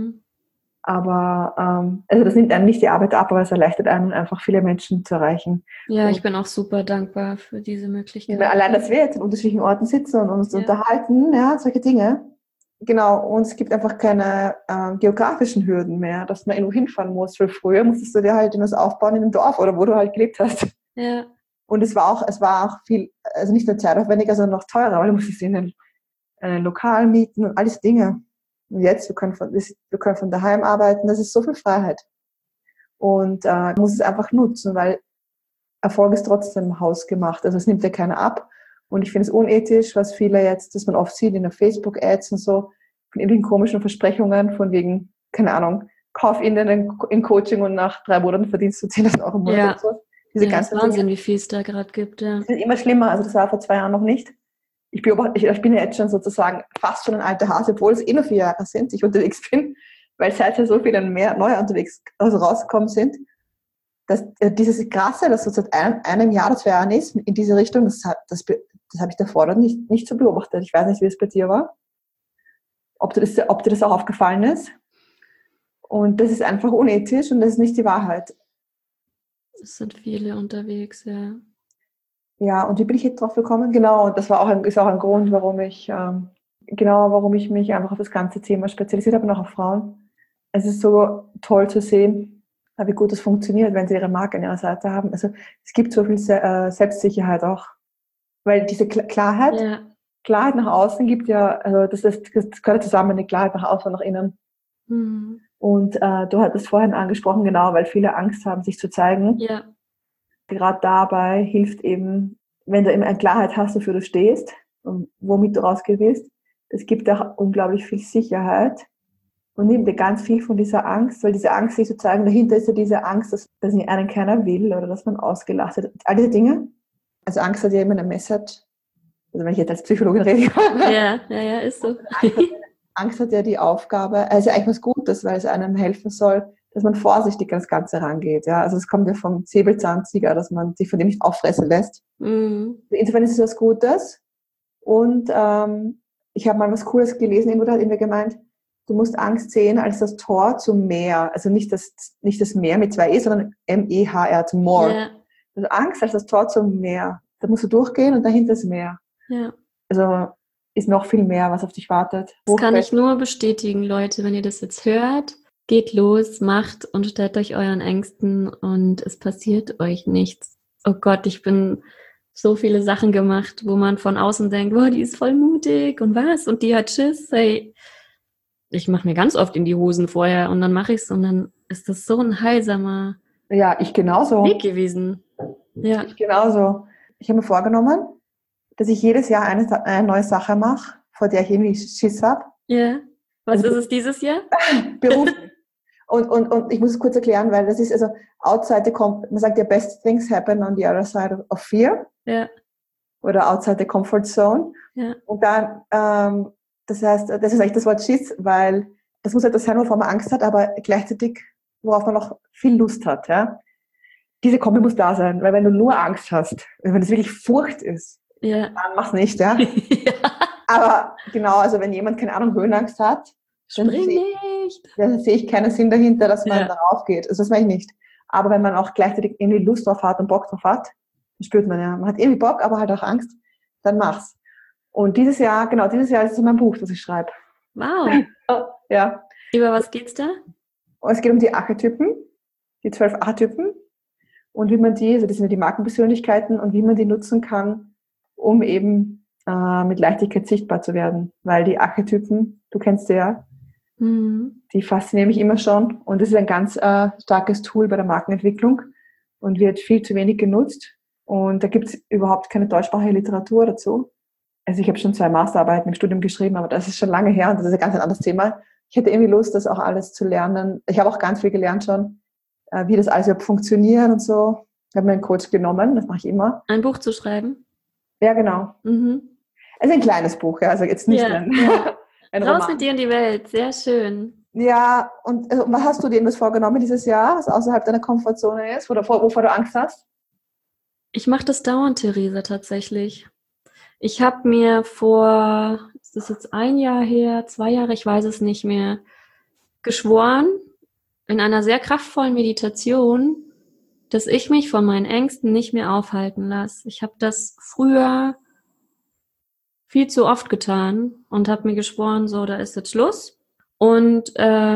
Aber also das nimmt einem nicht die Arbeit ab, aber es erleichtert einem einfach viele Menschen zu erreichen. Ja, ich bin auch super dankbar für diese Möglichkeit. Allein, dass wir jetzt in unterschiedlichen Orten sitzen und uns unterhalten, ja, solche Dinge. Genau, und es gibt einfach keine geografischen Hürden mehr, dass man irgendwo hinfahren muss. Weil früher musstest du dir halt irgendwas aufbauen in einem Dorf oder wo du halt gelebt hast. Ja. Und es war auch viel, also nicht nur zeitaufwendiger, sondern noch teurer, weil du musstest in ein Lokal mieten und all diese Dinge. Und jetzt, wir können von daheim arbeiten, das ist so viel Freiheit. Und man muss es einfach nutzen, weil Erfolg ist trotzdem hausgemacht. Also es nimmt ja keiner ab. Und ich finde es unethisch, was viele jetzt, dass man oft sieht in der Facebook-Ads und so, von irgendwelchen komischen Versprechungen, von wegen, keine Ahnung, kauf ihnen in Coaching und nach 3 Monaten verdienst du 10.000 Euro im Monat oder so. Diese ganzen Wahnsinn, Dinge, wie viel es da gerade gibt. Ja. das wird immer schlimmer. Also das war vor 2 Jahren noch nicht. Ich bin ja jetzt schon sozusagen fast schon ein alter Hase, obwohl es nur 4 Jahre sind, ich unterwegs bin, weil seither so viele mehr neue unterwegs rausgekommen sind, dass dieses Krasse, dass so seit einem Jahr oder 2 Jahren ist, in diese Richtung, das habe ich davor noch nicht so beobachtet. Ich weiß nicht, wie es bei dir war. Ob dir das auch aufgefallen ist. Und das ist einfach unethisch und das ist nicht die Wahrheit. Es sind viele unterwegs, ja. Ja, und wie bin ich jetzt drauf gekommen? Genau, und das ist auch ein Grund, warum ich mich einfach auf das ganze Thema spezialisiert habe, und auch auf Frauen. es ist so toll zu sehen, wie gut das funktioniert, wenn sie ihre Marke an ihrer Seite haben. Also es gibt so viel Selbstsicherheit auch. Weil diese Klarheit nach außen gibt ja, also das gehört zusammen, die Klarheit nach außen und nach innen. Mhm. Und du hattest vorhin angesprochen, genau, weil viele Angst haben, sich zu zeigen. Ja. Gerade dabei hilft eben, wenn du eben eine Klarheit hast, wofür du stehst und womit du rausgehen willst, das gibt auch unglaublich viel Sicherheit und nimmt dir ganz viel von dieser Angst, weil diese Angst, sich zu zeigen, dahinter ist ja diese Angst, dass einen keiner will oder dass man ausgelacht wird. All diese Dinge. Also Angst hat ja immer eine Message. Also wenn ich jetzt als Psychologin rede. Ja, ist so. Angst hat ja die Aufgabe, also eigentlich was Gutes, weil es einem helfen soll, dass man vorsichtig an das Ganze rangeht. Ja? Also es kommt ja vom Säbelzahntiger, dass man sich von dem nicht auffressen lässt. Mhm. Insofern ist es was Gutes. Und ich habe mal was Cooles gelesen, irgendwo hat irgendwer gemeint, du musst Angst sehen als das Tor zum Meer. Also nicht das Meer mit 2 E, sondern M-E-H-R, zum More. Ja. Also Angst als das Tor zum Meer. Da musst du durchgehen und dahinter das Meer. Ja. Also ist noch viel mehr, was auf dich wartet. Das kann ich nur bestätigen, Leute, wenn ihr das jetzt hört. Geht los, macht und stellt euch euren Ängsten und es passiert euch nichts. Oh Gott, ich bin so viele Sachen gemacht, wo man von außen denkt, boah, die ist voll mutig und was? Und die hat Schiss. Hey, ich mache mir ganz oft in die Hosen vorher und dann mache ich es und dann ist das so ein heilsamer ich genauso. Weg gewesen. Ja. Ich genauso. Ich habe mir vorgenommen, dass ich jedes Jahr eine neue Sache mache, vor der ich irgendwie Schiss habe. Ja. Was ist es dieses Jahr? Beruflich. Und ich muss es kurz erklären, weil das ist, also outside man sagt ja, best things happen on the other side of fear. Ja. Oder outside the comfort zone. Ja. Und dann, das heißt, das ist eigentlich das Wort Schiss, weil das muss etwas sein, wovor man Angst hat, aber gleichzeitig, worauf man noch viel Lust hat. Ja? Diese Kombi muss da sein, weil wenn du nur Angst hast, wenn es wirklich Furcht ist, dann mach's nicht. Ja? Aber genau, also wenn jemand, keine Ahnung, Höhenangst hat, dann sehe ich keinen Sinn dahinter, dass man darauf geht. Also das meine ich nicht. Aber wenn man auch gleichzeitig irgendwie Lust drauf hat und Bock drauf hat, dann spürt man ja, man hat irgendwie Bock, aber halt auch Angst, dann mach's. Und dieses Jahr ist es mein Buch, das ich schreibe. Wow. Ja. Über was geht's da? Es geht um die Archetypen, die 12 Archetypen und wie man die, also das sind die Markenpersönlichkeiten und wie man die nutzen kann, um eben mit Leichtigkeit sichtbar zu werden. Weil die Archetypen, du kennst sie ja, die faszinieren mich immer schon und das ist ein ganz starkes Tool bei der Markenentwicklung und wird viel zu wenig genutzt und da gibt es überhaupt keine deutschsprachige Literatur dazu. Also ich habe schon 2 Masterarbeiten im Studium geschrieben, aber das ist schon lange her und das ist ein ganz anderes Thema. Ich hätte irgendwie Lust, das auch alles zu lernen. Ich habe auch ganz viel gelernt schon, wie das alles überhaupt funktioniert und so. Ich habe mir einen Coach genommen, das mache ich immer. Ein Buch zu schreiben? Ja, genau. Mhm. Also ein kleines Buch, ja, also jetzt nicht ein Raus Roman. mit dir in die Welt, sehr schön. Ja, und was hast du dir denn was vorgenommen dieses Jahr, was außerhalb deiner Komfortzone ist, wovor du Angst hast? Ich mache das dauernd, Theresa, tatsächlich. Ich habe mir ist das jetzt 1 Jahr her, 2 Jahre, ich weiß es nicht mehr, geschworen, in einer sehr kraftvollen Meditation, dass ich mich von meinen Ängsten nicht mehr aufhalten lasse. Ich habe das früher viel zu oft getan und habe mir geschworen, so, da ist jetzt Schluss. Und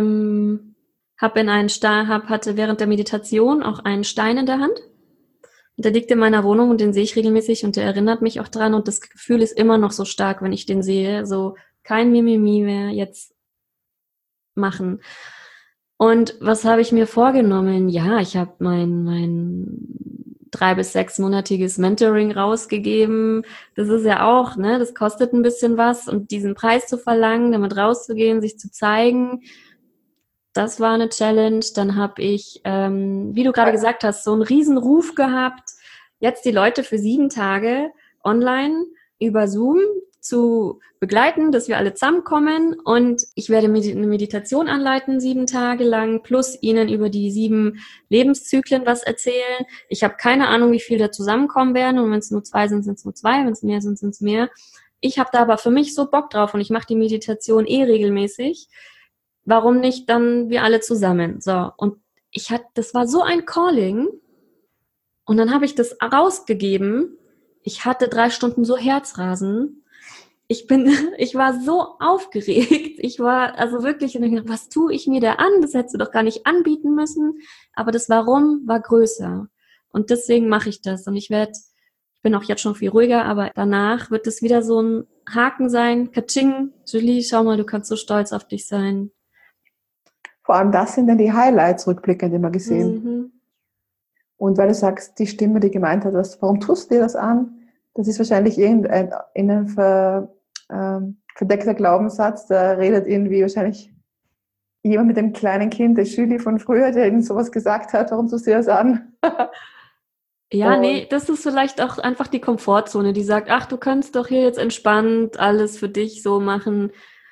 hatte während der Meditation auch einen Stein in der Hand. Der liegt in meiner Wohnung und den sehe ich regelmäßig und der erinnert mich auch dran und das Gefühl ist immer noch so stark, wenn ich den sehe. So kein Mimimi mehr jetzt machen. Und was habe ich mir vorgenommen? Ja, ich habe mein 3- bis 6-monatiges Mentoring rausgegeben. Das ist ja auch, ne, das kostet ein bisschen was und diesen Preis zu verlangen, damit rauszugehen, sich zu zeigen, das war eine Challenge. Dann habe ich, wie du gerade gesagt hast, so einen riesen Ruf gehabt, jetzt die Leute für 7 Tage online über Zoom zu begleiten, dass wir alle zusammenkommen und ich werde eine Meditation anleiten, 7 Tage lang, plus ihnen über die 7 Lebenszyklen was erzählen. Ich habe keine Ahnung, wie viel da zusammenkommen werden und wenn es nur 2 sind, sind es nur 2, wenn es mehr sind, sind es mehr. Ich habe da aber für mich so Bock drauf und ich mache die Meditation regelmäßig. Warum nicht dann wir alle zusammen? So, und das war so ein Calling und dann habe ich das rausgegeben. Ich hatte 3 Stunden so Herzrasen ich war so aufgeregt. Ich war also wirklich, was tue ich mir da an? Das hättest du doch gar nicht anbieten müssen. Aber das Warum war größer. Und deswegen mache ich das. Und ich bin auch jetzt schon viel ruhiger, aber danach wird es wieder so ein Haken sein. Katsching, Julie, schau mal, du kannst so stolz auf dich sein. Vor allem das sind dann die Highlights rückblickend immer gesehen. Mhm. Und weil du sagst, die Stimme, die gemeint hat, warum tust du dir das an? Das ist wahrscheinlich irgendein verdeckter Glaubenssatz, da redet irgendwie wahrscheinlich jemand mit dem kleinen Kind, der Julie von früher, der ihnen sowas gesagt hat, warum tust du dir das an? Ja, nee, das ist vielleicht auch einfach die Komfortzone, die sagt, ach, du kannst doch hier jetzt entspannt alles für dich so machen.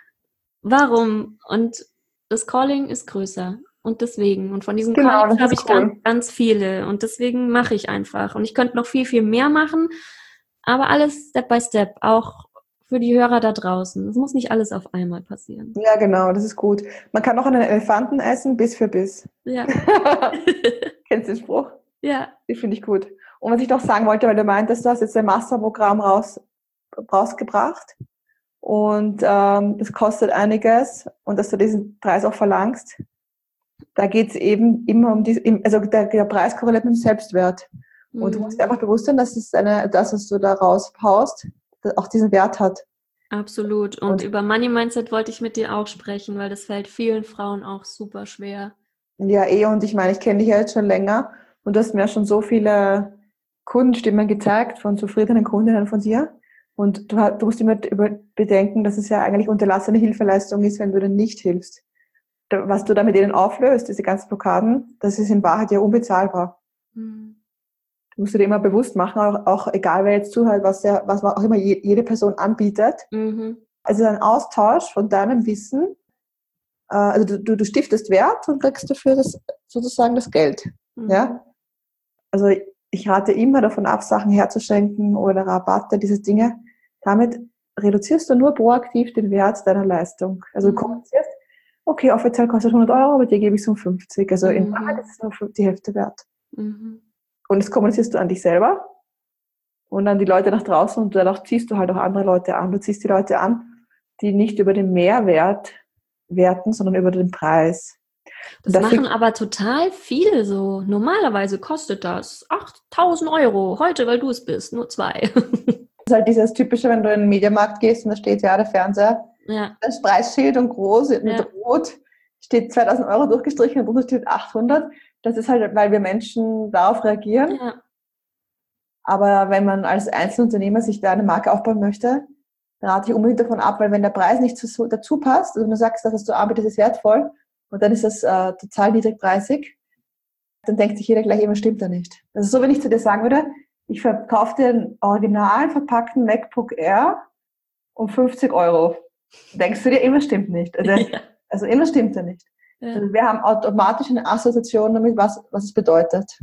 Warum? Und das Calling ist größer. Und deswegen. Und von diesen Callings habe ich ganz, ganz viele. Und deswegen mache ich einfach. Und ich könnte noch viel, viel mehr machen. Aber alles Step by Step. Auch für die Hörer da draußen. Es muss nicht alles auf einmal passieren. Ja, genau. Das ist gut. Man kann auch einen Elefanten essen, Biss für Biss. Ja. Kennst du den Spruch? Ja. Die finde ich gut. Und was ich noch sagen wollte, weil du meintest, du hast jetzt ein Masterprogramm rausgebracht. Und das kostet einiges. Und dass du diesen Preis auch verlangst. Da geht es eben immer um der Preis korreliert mit dem Selbstwert. Und du musst dir einfach bewusst sein, dass das, was du da raushaust, auch diesen Wert hat. Absolut. Und über Money Mindset wollte ich mit dir auch sprechen, weil das fällt vielen Frauen auch super schwer. Ja, und ich meine, ich kenne dich ja jetzt schon länger und du hast mir schon so viele Kundenstimmen gezeigt von zufriedenen Kundinnen von dir. Und du musst immer bedenken, dass es ja eigentlich unterlassene Hilfeleistung ist, wenn du denen nicht hilfst. Was du da mit denen auflöst, diese ganzen Blockaden, das ist in Wahrheit ja unbezahlbar. Du musst dir immer bewusst machen, auch egal wer jetzt zuhört, was auch immer jede Person anbietet. Also ein Austausch von deinem Wissen, also du stiftest Wert und kriegst dafür sozusagen das Geld. Ja? Also ich rate immer davon ab, Sachen herzuschenken oder Rabatte, diese Dinge. Damit reduzierst du nur proaktiv den Wert deiner Leistung. Also du kommunizierst, okay, offiziell kostet 100 Euro, aber dir gebe ich es um 50. Also in Wahrheit ist es nur die Hälfte wert. Und das kommunizierst du an dich selber und an die Leute nach draußen und dadurch ziehst du halt auch andere Leute an. Du ziehst die Leute an, die nicht über den Mehrwert werten, sondern über den Preis. Das machen aber total viele so. Normalerweise kostet das 8.000 Euro. Heute, weil du es bist, nur 2. Das ist halt dieses Typische, wenn du in den Mediamarkt gehst und da steht ja der Fernseher, das Preisschild und groß mit Rot steht 2.000 Euro durchgestrichen und drunter steht 800. Das ist halt, weil wir Menschen darauf reagieren. Ja. Aber wenn man als Einzelunternehmer sich da eine Marke aufbauen möchte, dann rate ich unbedingt davon ab, weil wenn der Preis nicht dazu passt, also du sagst, das, was du anbietest, ist wertvoll und dann ist das total niedrigpreisig, dann denkt sich jeder gleich, immer stimmt da nicht. Also so, wenn ich zu dir sagen würde, ich verkaufe dir einen original verpackten MacBook Air um 50 Euro. Denkst du dir, immer stimmt nicht. Also immer stimmt da nicht. Ja. Also wir haben automatisch eine Assoziation damit, was es bedeutet.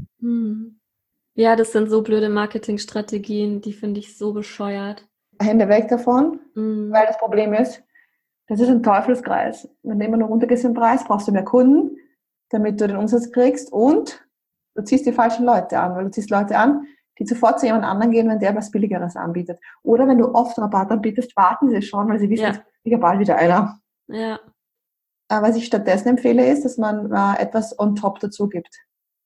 Ja, das sind so blöde Marketingstrategien, die finde ich so bescheuert. Hände weg davon, weil das Problem ist, das ist ein Teufelskreis. Wenn du immer nur runtergehst im Preis, brauchst du mehr Kunden, damit du den Umsatz kriegst und du ziehst die falschen Leute an, weil du ziehst Leute an, die sofort zu jemand anderen gehen, wenn der was Billigeres anbietet. Oder wenn du oft Rabatt anbietest, warten sie schon, weil sie wissen, es kriegt bald wieder einer. Ja. Was ich stattdessen empfehle, ist, dass man etwas on top dazu gibt.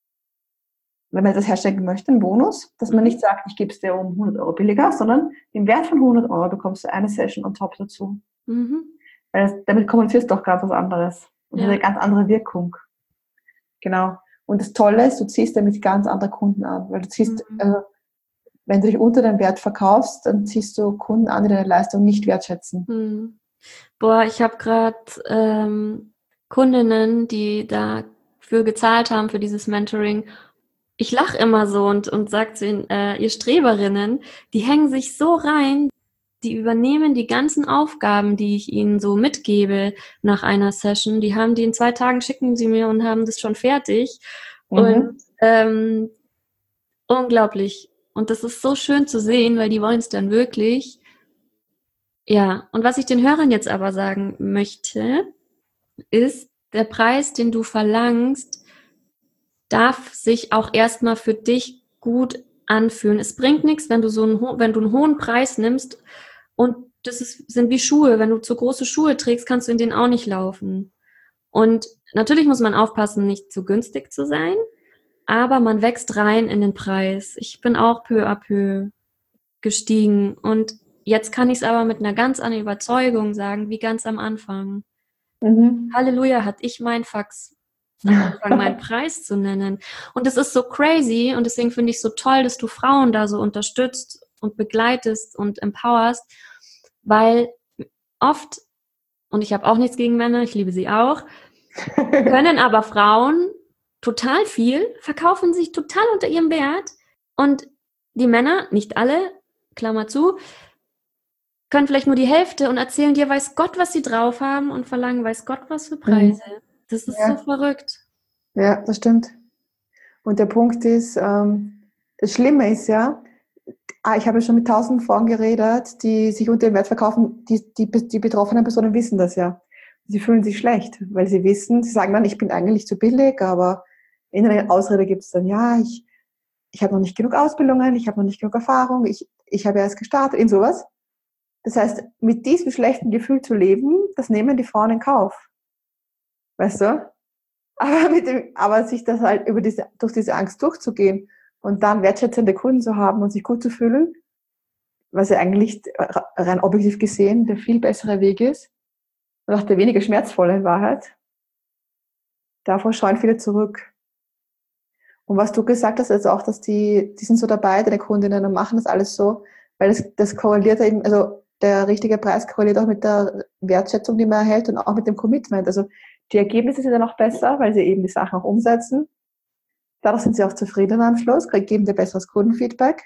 Wenn man etwas herstellen möchte, einen Bonus, dass man nicht sagt, ich gebe es dir um 100 Euro billiger, sondern im Wert von 100 Euro bekommst du eine Session on top dazu. Weil damit kommunizierst du doch ganz was anderes. Und hat eine ganz andere Wirkung. Genau. Und das Tolle ist, du ziehst damit ganz andere Kunden an. Weil du ziehst, wenn du dich unter deinem Wert verkaufst, dann ziehst du Kunden an, die deine Leistung nicht wertschätzen. Boah, ich habe gerade Kundinnen, die dafür gezahlt haben, für dieses Mentoring. Ich lache immer so und sage zu ihnen, ihr Streberinnen, die hängen sich so rein, die übernehmen die ganzen Aufgaben, die ich ihnen so mitgebe nach einer Session. Die haben die in 2 Tagen, schicken sie mir und haben das schon fertig. Und unglaublich. Und das ist so schön zu sehen, weil die wollen es dann wirklich. Ja, und was ich den Hörern jetzt aber sagen möchte, ist, der Preis, den du verlangst, darf sich auch erstmal für dich gut anfühlen. Es bringt nichts, wenn du einen hohen Preis nimmst und sind wie Schuhe. Wenn du zu große Schuhe trägst, kannst du in denen auch nicht laufen. Und natürlich muss man aufpassen, nicht zu günstig zu sein, aber man wächst rein in den Preis. Ich bin auch peu à peu gestiegen und jetzt kann ich es aber mit einer ganz anderen Überzeugung sagen, wie ganz am Anfang. Halleluja, hatte ich mein Fax am Anfang meinen Preis zu nennen. Und es ist so crazy und deswegen finde ich es so toll, dass du Frauen da so unterstützt und begleitest und empowerst, weil oft, und ich habe auch nichts gegen Männer, ich liebe sie auch, können aber Frauen total viel, verkaufen sich total unter ihrem Wert und die Männer, nicht alle, Klammer zu, können vielleicht nur die Hälfte und erzählen dir, weiß Gott, was sie drauf haben und verlangen, weiß Gott, was für Preise. Das ist so verrückt. Ja, das stimmt. Und der Punkt ist, das Schlimme ist ja, ich habe schon mit 1000 Frauen geredet, die sich unter dem Wert verkaufen, die betroffenen Personen wissen das ja. Sie fühlen sich schlecht, weil sie wissen, sie sagen dann, ich bin eigentlich zu billig, aber in einer Ausrede gibt es dann, ja, ich habe noch nicht genug Ausbildungen, ich habe noch nicht genug Erfahrung, ich habe erst gestartet, in sowas. Das heißt, mit diesem schlechten Gefühl zu leben, das nehmen die Frauen in Kauf. Weißt du? Aber sich das halt durch diese Angst durchzugehen und dann wertschätzende Kunden zu haben und sich gut zu fühlen, was ja eigentlich rein objektiv gesehen der viel bessere Weg ist und auch der weniger schmerzvolle in Wahrheit, davor scheuen viele zurück. Und was du gesagt hast, also auch, dass die sind so dabei, deine Kundinnen, und machen das alles so, weil das korreliert eben, also der richtige Preis korreliert auch mit der Wertschätzung, die man erhält und auch mit dem Commitment. Also die Ergebnisse sind dann auch besser, weil sie eben die Sachen auch umsetzen. Dadurch sind sie auch zufrieden am Schluss, geben dir besseres Kundenfeedback.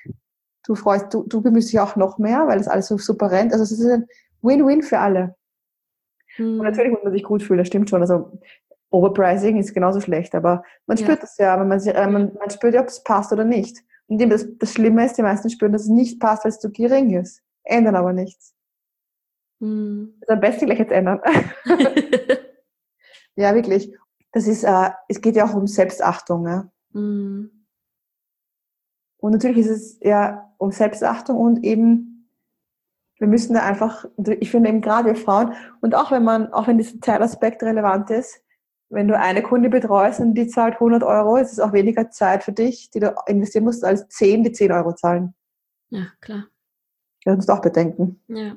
Du bemühst dich auch noch mehr, weil das alles so super rennt. Also es ist ein Win-Win für alle. Und natürlich muss man sich gut fühlen, das stimmt schon. Also Overpricing ist genauso schlecht, aber man spürt das ja, wenn man spürt ja, ob es passt oder nicht. Und das Schlimme ist, die meisten spüren, dass es nicht passt, weil es zu gering ist. Ändern aber nichts. Das am besten gleich jetzt ändern. Ja, wirklich. Das ist, es geht ja auch um Selbstachtung. Ne? Und natürlich ist es ja um Selbstachtung und eben, wir müssen da einfach, ich finde eben gerade wir Frauen, und auch wenn dieser Zeitaspekt relevant ist, wenn du eine Kunde betreust und die zahlt 100 Euro, ist es auch weniger Zeit für dich, die du investieren musst, als 10, die 10 Euro zahlen. Ja, klar. Das musst du auch bedenken. Ja.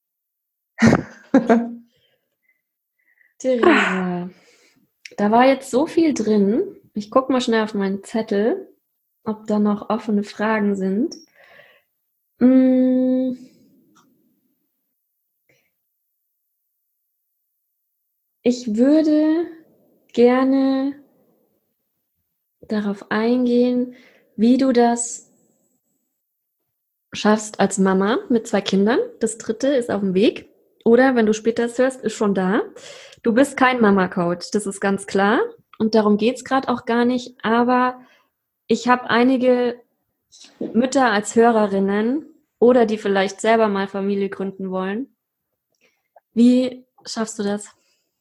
Theresa, da war jetzt so viel drin. Ich gucke mal schnell auf meinen Zettel, ob da noch offene Fragen sind. Ich würde gerne darauf eingehen, wie du das schaffst als Mama mit 2 Kindern. Das 3. ist auf dem Weg. Oder wenn du später es hörst, ist schon da. Du bist kein Mama-Coach, das ist ganz klar. Und darum geht es gerade auch gar nicht. Aber ich habe einige Mütter als Hörerinnen oder die vielleicht selber mal Familie gründen wollen. Wie schaffst du das?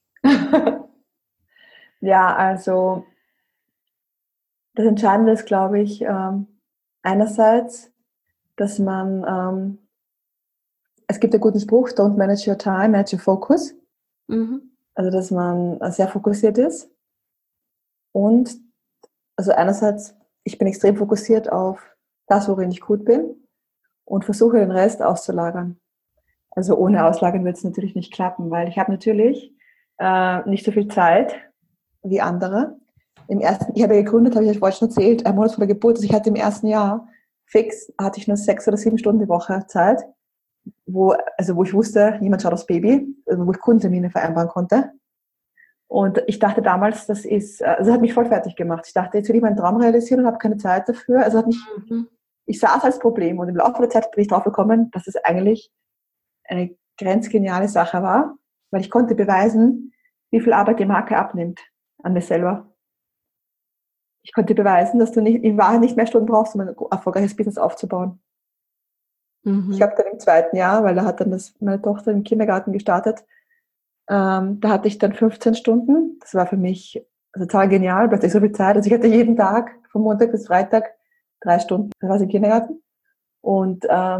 Ja, also das Entscheidende ist, glaube ich, einerseits, dass man, es gibt einen guten Spruch, don't manage your time, manage your focus. Also, dass man sehr fokussiert ist. Und, also einerseits, ich bin extrem fokussiert auf das, worin ich gut bin und versuche den Rest auszulagern. Also ohne Auslagern wird es natürlich nicht klappen, weil ich habe natürlich nicht so viel Zeit wie andere. Ich habe ja gegründet, habe ich euch vorhin schon erzählt, 1 Monat vor der Geburt. Also ich hatte im ersten Jahr hatte ich nur 6 oder 7 Stunden die Woche Zeit, wo ich wusste, niemand schaut aufs Baby, also wo ich Kundentermine vereinbaren konnte. Und ich dachte damals, das hat mich voll fertig gemacht. Ich dachte, jetzt will ich meinen Traum realisieren und habe keine Zeit dafür. Also ich sah es als Problem und im Laufe der Zeit bin ich drauf gekommen, dass es eigentlich eine grenzgeniale Sache war, weil ich konnte beweisen, wie viel Arbeit die Marke abnimmt an mir selber. Ich konnte beweisen, dass du in Wahrheit nicht mehr Stunden brauchst, um ein erfolgreiches Business aufzubauen. Ich habe dann im 2. Jahr, weil da hat dann meine Tochter im Kindergarten gestartet, da hatte ich dann 15 Stunden. Das war für mich total genial, plötzlich so viel Zeit. Also ich hatte jeden Tag, von Montag bis Freitag, 3 Stunden. Da war ich im Kindergarten. Und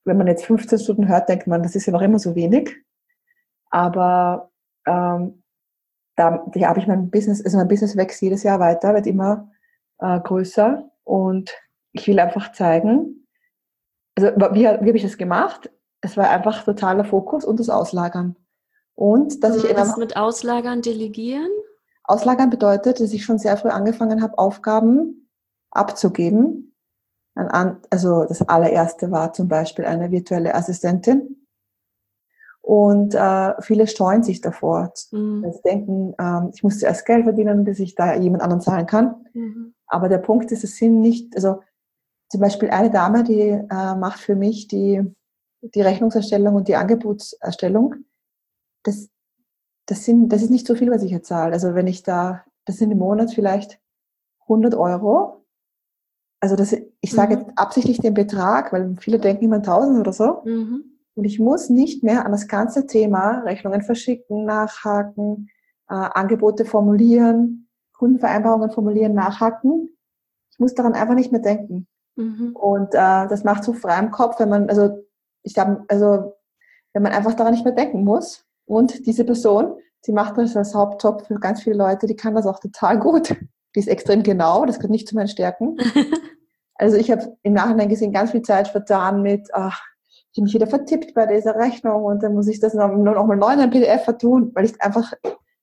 wenn man jetzt 15 Stunden hört, denkt man, das ist ja noch immer so wenig. Aber da habe ich mein Business wächst jedes Jahr weiter, wird immer größer und ich will einfach zeigen, also wie habe ich das gemacht? Es war einfach totaler Fokus und das Auslagern. Und dass ich eben Was mit Auslagern, Delegieren? Auslagern bedeutet, dass ich schon sehr früh angefangen habe, Aufgaben abzugeben. Also das allererste war zum Beispiel eine virtuelle Assistentin. Und viele scheuen sich davor. Sie denken, ich muss zuerst Geld verdienen, bis ich da jemand anderen zahlen kann. Aber der Punkt ist, es sind nicht, also zum Beispiel eine Dame, die macht für mich die Rechnungserstellung und die Angebotserstellung. Das ist nicht so viel, was ich jetzt zahle. Also wenn ich das sind im Monat vielleicht 100 Euro. Also ich sage jetzt absichtlich den Betrag, weil viele denken immer 1000 oder so. Und ich muss nicht mehr an das ganze Thema Rechnungen verschicken, nachhaken, Angebote formulieren, Kundenvereinbarungen formulieren, nachhaken. Ich muss daran einfach nicht mehr denken. Und das macht so frei im Kopf, wenn man einfach daran nicht mehr denken muss. Und diese Person, die macht das als Hauptjob für ganz viele Leute, die kann das auch total gut. Die ist extrem genau, das gehört nicht zu meinen Stärken. Also ich habe im Nachhinein gesehen, ganz viel Zeit vertan mit, ich habe mich wieder vertippt bei dieser Rechnung und dann muss ich das noch mal neu in ein PDF vertun, weil ich einfach,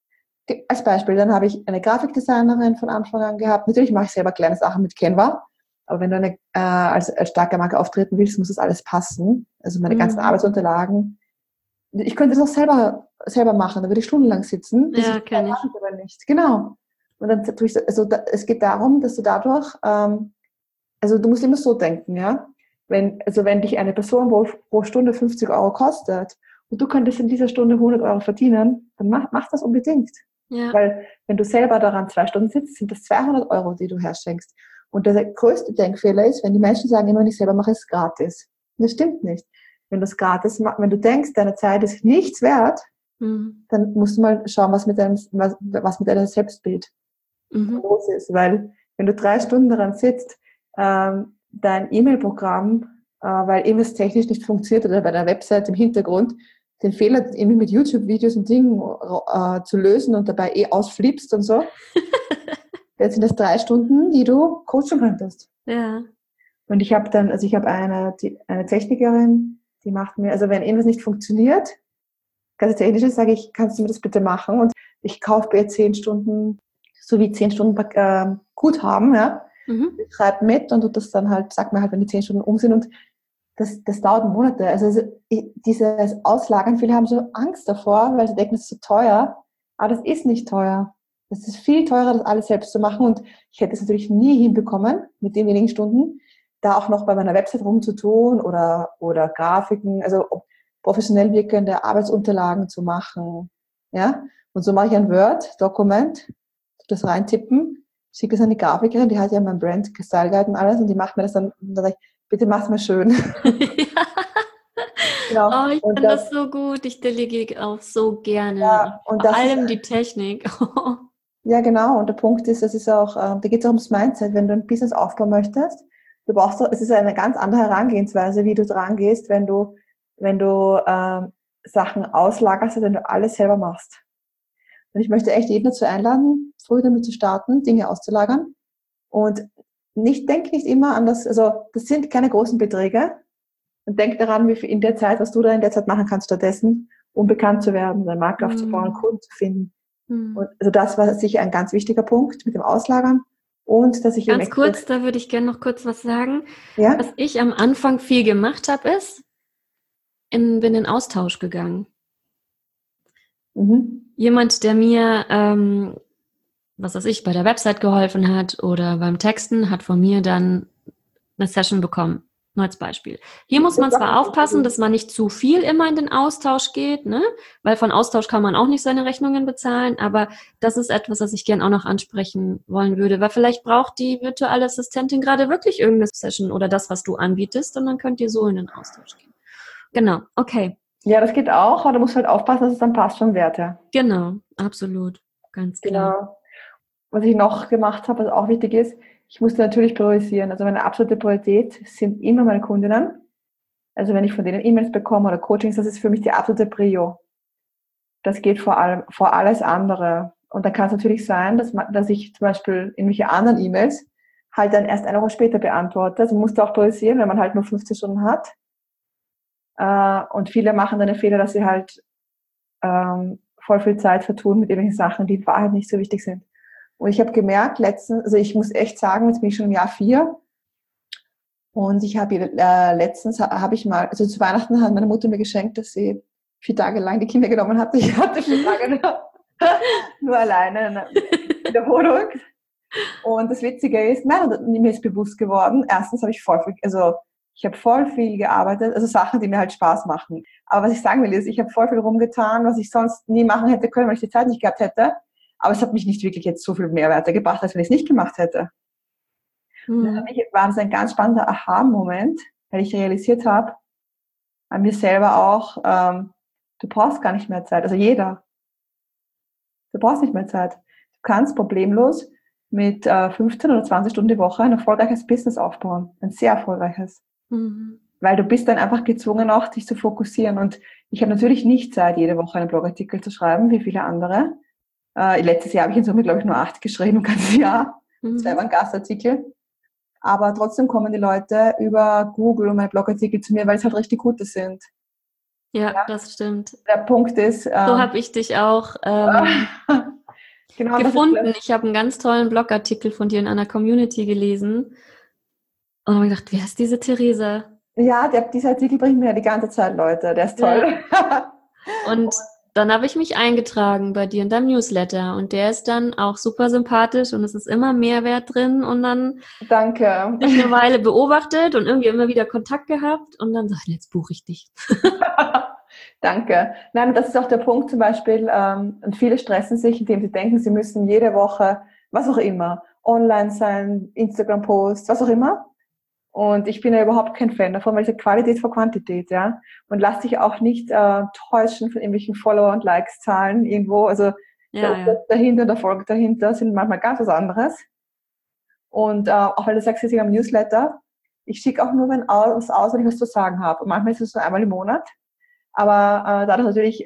als Beispiel, dann habe ich eine Grafikdesignerin von Anfang an gehabt. Natürlich mache ich selber kleine Sachen mit Canva, aber wenn du als starke Marke auftreten willst, muss das alles passen. Also meine ganzen Arbeitsunterlagen. Ich könnte das auch selber machen, da würde ich stundenlang sitzen. Ja, kann ich. Aber nicht. Genau. Und dann es geht darum, dass du dadurch, also du musst immer so denken, ja. Wenn dich eine Person pro Stunde 50 Euro kostet und du könntest in dieser Stunde 100 Euro verdienen, dann mach das unbedingt. Ja. Weil wenn du selber daran 2 Stunden sitzt, sind das 200 Euro, die du herschenkst. Und der größte Denkfehler ist, wenn die Menschen sagen, immer, wenn ich selber mache, ist es gratis. Und das stimmt nicht. Wenn du denkst, deine Zeit ist nichts wert, dann musst du mal schauen, was mit deinem Selbstbild los ist. Weil wenn du 3 Stunden daran sitzt, dein E-Mail-Programm, weil irgendwas technisch nicht funktioniert oder bei der Website im Hintergrund, den Fehler irgendwie mit YouTube-Videos und Dingen zu lösen und dabei ausflippst und so, jetzt sind das 3 Stunden, die du coachen könntest. Ja. Und ich habe eine Technikerin, die macht mir, also wenn irgendwas nicht funktioniert, ganz technisch sage ich, kannst du mir das bitte machen? Und ich kaufe bei 10 Stunden, sowie 10 Stunden Guthaben, ja. Ich schreibe mit und das dann halt, sag mir halt, wenn die 10 Stunden sind und das dauert Monate. Also dieses Auslagern, viele haben so Angst davor, weil sie denken, das ist so teuer, aber das ist nicht teuer. Das ist viel teurer, das alles selbst zu machen und ich hätte es natürlich nie hinbekommen, mit den wenigen Stunden, da auch noch bei meiner Website rumzutun oder Grafiken, also professionell wirkende Arbeitsunterlagen zu machen. Ja? Und so mache ich ein Word-Dokument, das reintippen, schicke es an die Grafikerin, die hat ja mein Brand Style Guide und alles und die macht mir das dann sage ich, bitte mach's mal schön. Ja. Genau. Oh, ich finde das so gut, ich delegiere auch so gerne. Ja, und vor allem die Technik. Ja, genau. Und der Punkt ist, es ist auch, da geht es auch ums Mindset. Wenn du ein Business aufbauen möchtest, es ist eine ganz andere Herangehensweise, wie du dran gehst, wenn du Sachen auslagerst, als wenn du alles selber machst. Und ich möchte echt jeden dazu einladen, früh damit zu starten, Dinge auszulagern. Und denk nicht immer an das sind keine großen Beträge. Und denk daran, wie viel in der Zeit, was du da in der Zeit machen kannst, stattdessen, um bekannt zu werden, deinen Markt aufzubauen, Kunden zu finden. Und also das war sicher ein ganz wichtiger Punkt mit dem Auslagern. Und dass ich ganz kurz, da würde ich gerne noch kurz was sagen. Ja? Was ich am Anfang viel gemacht habe, ist, bin in Austausch gegangen. Jemand, der mir, was weiß ich, bei der Website geholfen hat oder beim Texten, hat von mir dann eine Session bekommen. Nur als Beispiel. Hier muss man zwar aufpassen, dass man nicht zu viel immer in den Austausch geht, ne? Weil von Austausch kann man auch nicht seine Rechnungen bezahlen, aber das ist etwas, was ich gerne auch noch ansprechen wollen würde, weil vielleicht braucht die virtuelle Assistentin gerade wirklich irgendeine Session oder das, was du anbietest, und dann könnt ihr so in den Austausch gehen. Genau, okay. Ja, das geht auch, aber du musst halt aufpassen, dass es dann passt vom Wert her. Genau, absolut, ganz klar. Genau. Was ich noch gemacht habe, was auch wichtig ist, ich musste natürlich priorisieren. Also meine absolute Priorität sind immer meine Kundinnen. Also wenn ich von denen E-Mails bekomme oder Coachings, das ist für mich die absolute Prio. Das geht vor alles andere. Und dann kann es natürlich sein, dass ich zum Beispiel irgendwelche anderen E-Mails halt dann erst eine Woche später beantworte. Also man muss da auch priorisieren, wenn man halt nur 15 Stunden hat. Und viele machen dann den Fehler, dass sie halt voll viel Zeit vertun mit irgendwelchen Sachen, die in Wahrheit nicht so wichtig sind. Und ich habe gemerkt, letztens, also ich muss echt sagen, jetzt bin ich schon im Jahr 4 und ich habe letztens, habe ich mal, also zu Weihnachten hat meine Mutter mir geschenkt, dass sie 4 Tage lang die Kinder genommen hat. Ich hatte 4 Tage nur alleine in der Wohnung. Und das Witzige ist, mir ist bewusst geworden, erstens habe ich ich habe voll viel gearbeitet, also Sachen, die mir halt Spaß machen. Aber was ich sagen will, ist, ich habe voll viel rumgetan, was ich sonst nie machen hätte können, weil ich die Zeit nicht gehabt hätte. Aber es hat mich nicht wirklich jetzt so viel Mehrwerte gebracht, als wenn ich es nicht gemacht hätte. Und für mich war das ein ganz spannender Aha-Moment, weil ich realisiert habe, an mir selber auch, du brauchst gar nicht mehr Zeit. Also jeder. Du brauchst nicht mehr Zeit. Du kannst problemlos mit 15 oder 20 Stunden die Woche ein erfolgreiches Business aufbauen. Ein sehr erfolgreiches. Weil du bist dann einfach gezwungen, auch dich zu fokussieren. Und ich habe natürlich nicht Zeit, jede Woche einen Blogartikel zu schreiben, wie viele andere. Letztes Jahr habe ich in Summe, glaube ich, nur 8 geschrieben, ein ganzes Jahr. 2 waren Gastartikel. Aber trotzdem kommen die Leute über Google und meine Blogartikel zu mir, weil es halt richtig gute sind. Ja, das stimmt. Der Punkt ist... so habe ich dich auch genau, gefunden. Ich habe einen ganz tollen Blogartikel von dir in einer Community gelesen und habe gedacht, wer ist diese Theresa? Ja, dieser Artikel bringt mir ja die ganze Zeit Leute. Der ist toll. Ja. Und dann habe ich mich eingetragen bei dir in deinem Newsletter und der ist dann auch super sympathisch und es ist immer Mehrwert drin und dann Danke. ich eine Weile beobachtet und irgendwie immer wieder Kontakt gehabt und dann sag ich, jetzt buche ich dich. Danke. Nein, das ist auch der Punkt zum Beispiel, und viele stressen sich, indem sie denken, sie müssen jede Woche, was auch immer, online sein, Instagram-Post, was auch immer. Und ich bin ja überhaupt kein Fan davon, weil es ist Qualität vor Quantität, ja. Und lass dich auch nicht täuschen von irgendwelchen Follower- und Likes-Zahlen irgendwo. Also der Umsatz dahinter, der Erfolg dahinter sind manchmal ganz was anderes. Und auch weil du sagst, jetzt am Newsletter, ich schicke auch nur wenn wenn ich was zu sagen habe. Und manchmal ist es so einmal im Monat. Aber dadurch natürlich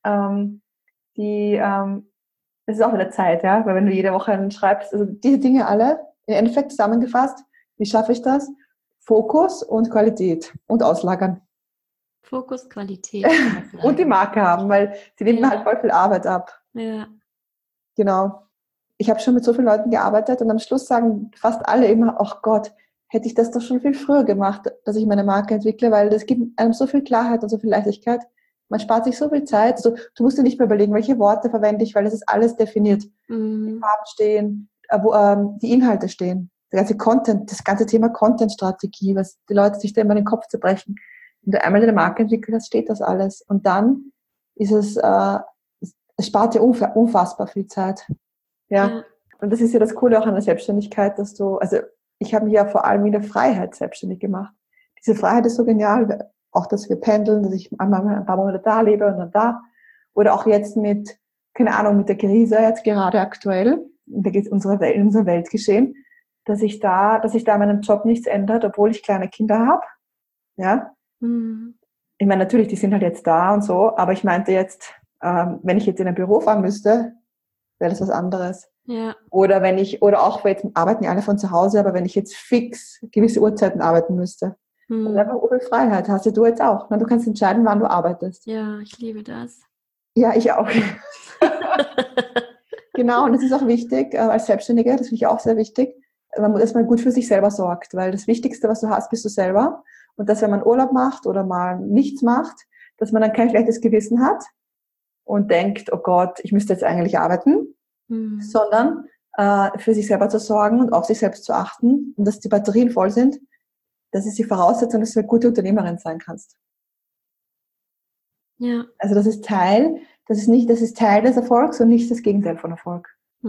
das ist auch wieder Zeit, ja, weil wenn du jede Woche schreibst, also diese Dinge alle, im Endeffekt zusammengefasst, wie schaffe ich das? Fokus und Qualität und auslagern. Fokus, Qualität. Und die Marke haben, weil sie nehmen halt voll viel Arbeit ab. Ja. Genau. Ich habe schon mit so vielen Leuten gearbeitet und am Schluss sagen fast alle immer, ach Gott, hätte ich das doch schon viel früher gemacht, dass ich meine Marke entwickle, weil das gibt einem so viel Klarheit und so viel Leichtigkeit. Man spart sich so viel Zeit. Also, du musst dir nicht mehr überlegen, welche Worte verwende ich, weil das ist alles definiert. Die Farben stehen, die Inhalte stehen. Der ganze Content, das ganze Thema Content-Strategie, was die Leute sich da immer in den Kopf zerbrechen. Wenn du einmal deine Marke entwickelt hast, steht das alles. Und dann ist es spart dir unfassbar viel Zeit. Ja. Und das ist ja das Coole auch an der Selbstständigkeit, dass also ich habe mich ja vor allem in der Freiheit selbstständig gemacht. Diese Freiheit ist so genial, auch dass wir pendeln, dass ich einmal ein paar Monate da lebe und dann da. Oder auch jetzt mit der Krise jetzt gerade aktuell, da geht es in unserer Weltgeschehen, dass sich da meinem Job nichts ändert, obwohl ich kleine Kinder habe. Ja. Ich meine, natürlich, die sind halt jetzt da und so, aber ich meinte jetzt, wenn ich jetzt in ein Büro fahren müsste, wäre das was anderes. Ja. Oder auch, jetzt arbeiten ja alle von zu Hause, aber wenn ich jetzt fix gewisse Uhrzeiten arbeiten müsste, dann einfach viel Freiheit hast du jetzt auch. Du kannst entscheiden, wann du arbeitest. Ja, ich liebe das. Ja, ich auch. Genau, und das ist auch wichtig, als Selbstständiger, das finde ich auch sehr wichtig, dass man gut für sich selber sorgt, weil das Wichtigste, was du hast, bist du selber. Und dass, wenn man Urlaub macht oder mal nichts macht, dass man dann kein schlechtes Gewissen hat und denkt, oh Gott, ich müsste jetzt eigentlich arbeiten, sondern für sich selber zu sorgen und auf sich selbst zu achten und dass die Batterien voll sind, das ist die Voraussetzung, dass du eine gute Unternehmerin sein kannst. Ja. Also das ist Teil des Erfolgs und nicht das Gegenteil von Erfolg.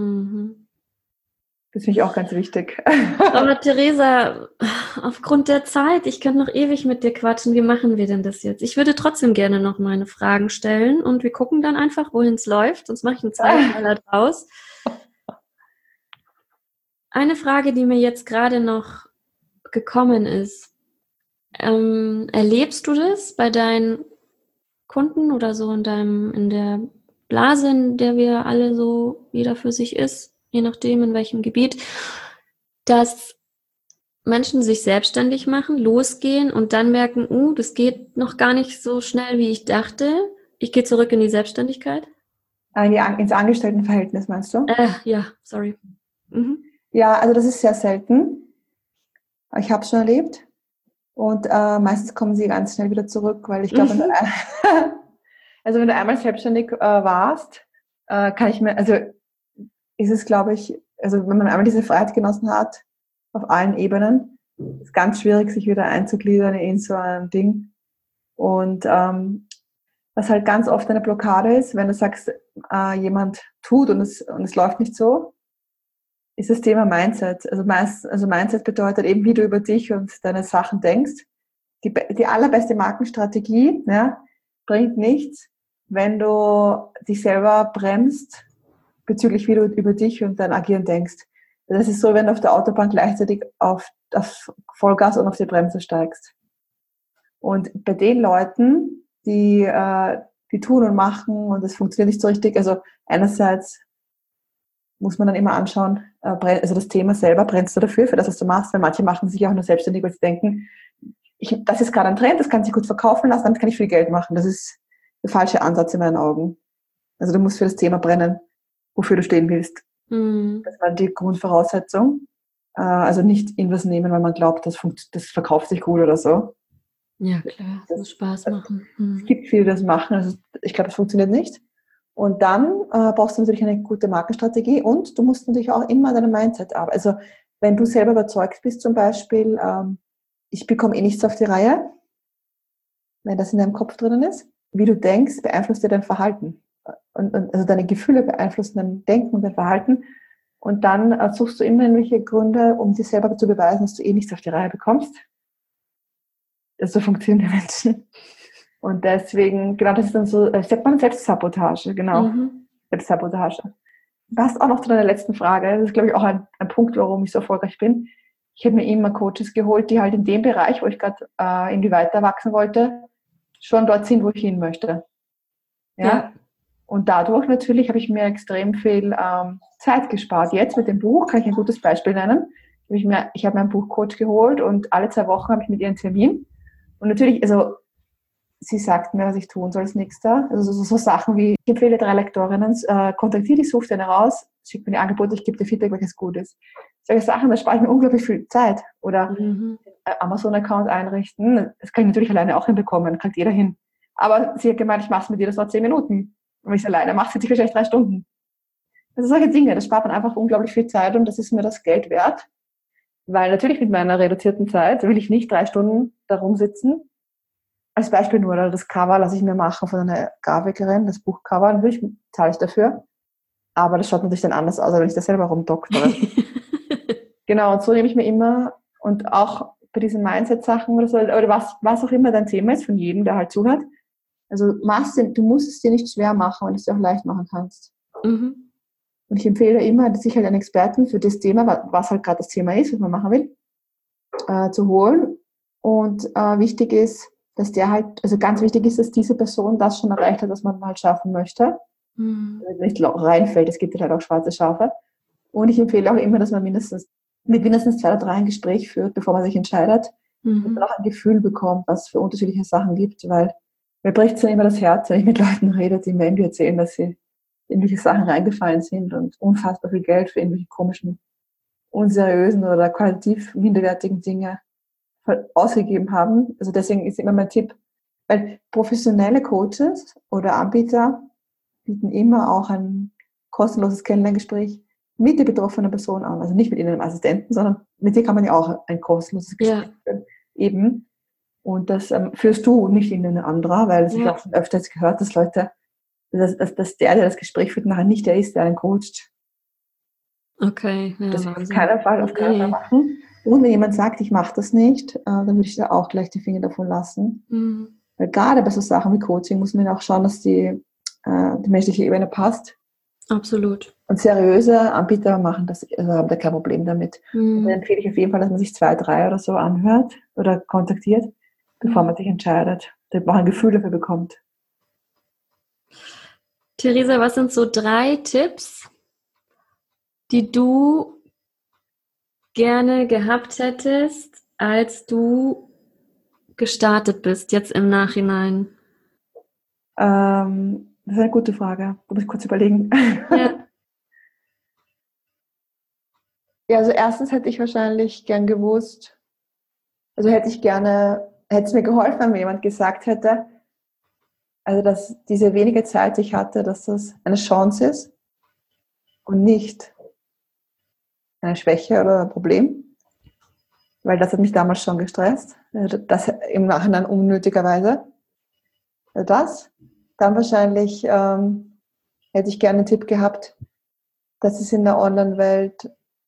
Das finde ich auch ganz wichtig. Aber Theresa, aufgrund der Zeit, ich könnte noch ewig mit dir quatschen. Wie machen wir denn das jetzt? Ich würde trotzdem gerne noch meine Fragen stellen und wir gucken dann einfach, wohin es läuft. Sonst mache ich einen Zweiteiler draus. Eine Frage, die mir jetzt gerade noch gekommen ist. Erlebst du das bei deinen Kunden oder so in der Blase, in der wir alle so, jeder für sich ist, je nachdem in welchem Gebiet, dass Menschen sich selbstständig machen, losgehen und dann merken, das geht noch gar nicht so schnell, wie ich dachte. Ich gehe zurück in die Selbstständigkeit? Ins Angestelltenverhältnis, meinst du? Ja, sorry. Mhm. Ja, also das ist sehr selten. Ich habe es schon erlebt. Und meistens kommen sie ganz schnell wieder zurück, weil ich glaube, wenn du einmal selbstständig warst, ist es, glaube ich, also wenn man einmal diese Freiheit genossen hat, auf allen Ebenen, ist es ganz schwierig, sich wieder einzugliedern in so ein Ding. Und was halt ganz oft eine Blockade ist, wenn du sagst, jemand tut und es läuft nicht so, ist das Thema Mindset. Also Mindset bedeutet eben, wie du über dich und deine Sachen denkst. Die allerbeste Markenstrategie, ja, bringt nichts, wenn du dich selber bremst bezüglich, wie du über dich und dein Agieren denkst. Das ist so, wenn du auf der Autobahn gleichzeitig auf Vollgas und auf die Bremse steigst. Und bei den Leuten, die tun und machen und es funktioniert nicht so richtig, also einerseits muss man dann immer anschauen, also das Thema selber, brennst du dafür, für das, was du machst, weil manche machen sich auch nur selbstständig, weil sie denken, das ist gerade ein Trend, das kann sich gut verkaufen lassen, damit kann ich viel Geld machen. Das ist der falsche Ansatz in meinen Augen. Also du musst für das Thema brennen, wofür du stehen willst. Das war die Grundvoraussetzung. Also nicht irgendwas nehmen, weil man glaubt, das verkauft sich gut oder so. Ja, klar, das muss Spaß machen. Es gibt viele, die das machen, also ich glaube, es funktioniert nicht. Und dann brauchst du natürlich eine gute Markenstrategie und du musst natürlich auch immer an deinem Mindset arbeiten. Also wenn du selber überzeugt bist, zum Beispiel, ich bekomme nichts auf die Reihe, wenn das in deinem Kopf drinnen ist, wie du denkst, beeinflusst dir dein Verhalten. Und also deine Gefühle beeinflussen dein Denken und dein Verhalten. Und dann suchst du immer irgendwelche Gründe, um dir selber zu beweisen, dass du nichts auf die Reihe bekommst. So funktionieren die Menschen. Und deswegen, genau, das ist dann so, sagt man Selbstsabotage, genau. Selbstsabotage. Was auch noch zu deiner letzten Frage, das ist, glaube ich, auch ein Punkt, warum ich so erfolgreich bin. Ich habe mir immer Coaches geholt, die halt in dem Bereich, wo ich gerade irgendwie weiter wachsen wollte, schon dort sind, wo ich hin möchte. Ja. Und dadurch natürlich habe ich mir extrem viel Zeit gespart. Jetzt mit dem Buch kann ich ein gutes Beispiel nennen. Ich habe mir einen Buchcoach geholt und alle 2 Wochen habe ich mit ihr einen Termin. Und natürlich, also sie sagt mir, was ich tun soll als Nächster. Also so Sachen wie, ich empfehle 3 Lektorinnen, kontaktiere die, such dir eine raus, schick mir die Angebote, ich gebe dir Feedback, welches gut ist. Solche Sachen, da spare ich mir unglaublich viel Zeit. Oder Amazon-Account einrichten, das kann ich natürlich alleine auch hinbekommen, kriegt jeder hin. Aber sie hat gemeint, ich mache es mit dir, das dauert 10 Minuten. Und wenn ich es alleine mache, sitze ich wahrscheinlich 3 Stunden. Also solche Dinge, das spart man einfach unglaublich viel Zeit und das ist mir das Geld wert. Weil natürlich mit meiner reduzierten Zeit will ich nicht 3 Stunden da rumsitzen. Als Beispiel nur, das Cover lasse ich mir machen von einer Grafikerin, das Buchcover, natürlich zahle ich dafür. Aber das schaut natürlich dann anders aus, als wenn ich das selber rumdoktere. Genau, und so nehme ich mir immer, und auch bei diesen Mindset-Sachen oder so, oder was auch immer dein Thema ist, von jedem, der halt zuhört. Also du musst es dir nicht schwer machen, wenn du es dir auch leicht machen kannst. Und ich empfehle immer, sich halt einen Experten für das Thema, was halt gerade das Thema ist, was man machen will, zu holen. Und wichtig ist, dass der halt, also ganz wichtig ist, dass diese Person das schon erreicht hat, was man halt schaffen möchte. Damit nicht reinfällt, es gibt halt auch schwarze Schafe. Und ich empfehle auch immer, dass man mit mindestens 2 oder 3 ein Gespräch führt, bevor man sich entscheidet, dass man auch ein Gefühl bekommt, was es für unterschiedliche Sachen gibt, weil mir bricht es dann immer das Herz, wenn ich mit Leuten rede, die mir irgendwie erzählen, dass sie in irgendwelche Sachen reingefallen sind und unfassbar viel Geld für irgendwelche komischen, unseriösen oder qualitativ minderwertigen Dinge ausgegeben haben. Also deswegen ist immer mein Tipp, weil professionelle Coaches oder Anbieter bieten immer auch ein kostenloses Kennenlerngespräch mit der betroffenen Person an. Also nicht mit ihnen, einem Assistenten, sondern mit dir kann man ja auch ein kostenloses Gespräch führen. Eben. Und das führst du und nicht irgendein anderer, weil ich auch schon öfters gehört, dass Leute, dass der das Gespräch führt, nachher nicht der ist, der einen coacht. Okay, ja, das auf keinen Fall machen. Und wenn jemand sagt, ich mache das nicht, dann würde ich da auch gleich die Finger davon lassen. Weil gerade bei so Sachen wie Coaching muss man auch schauen, dass die menschliche Ebene passt. Absolut. Und seriöse Anbieter machen das, also haben da kein Problem damit. Und dann empfehle ich auf jeden Fall, dass man sich 2, 3 oder so anhört oder kontaktiert, bevor man sich entscheidet, damit man auch ein Gefühl dafür bekommt. Theresa, was sind so 3 Tipps, die du gerne gehabt hättest, als du gestartet bist, jetzt im Nachhinein? Das ist eine gute Frage. Da muss ich kurz überlegen. Ja. Ja, also erstens hätte ich wahrscheinlich gern gewusst, also hätte es mir geholfen, wenn mir jemand gesagt hätte, also dass diese wenige Zeit, die ich hatte, dass das eine Chance ist und nicht eine Schwäche oder ein Problem, weil das hat mich damals schon gestresst, das im Nachhinein unnötigerweise. Das, dann wahrscheinlich hätte ich gerne einen Tipp gehabt, dass es in der Online-Welt,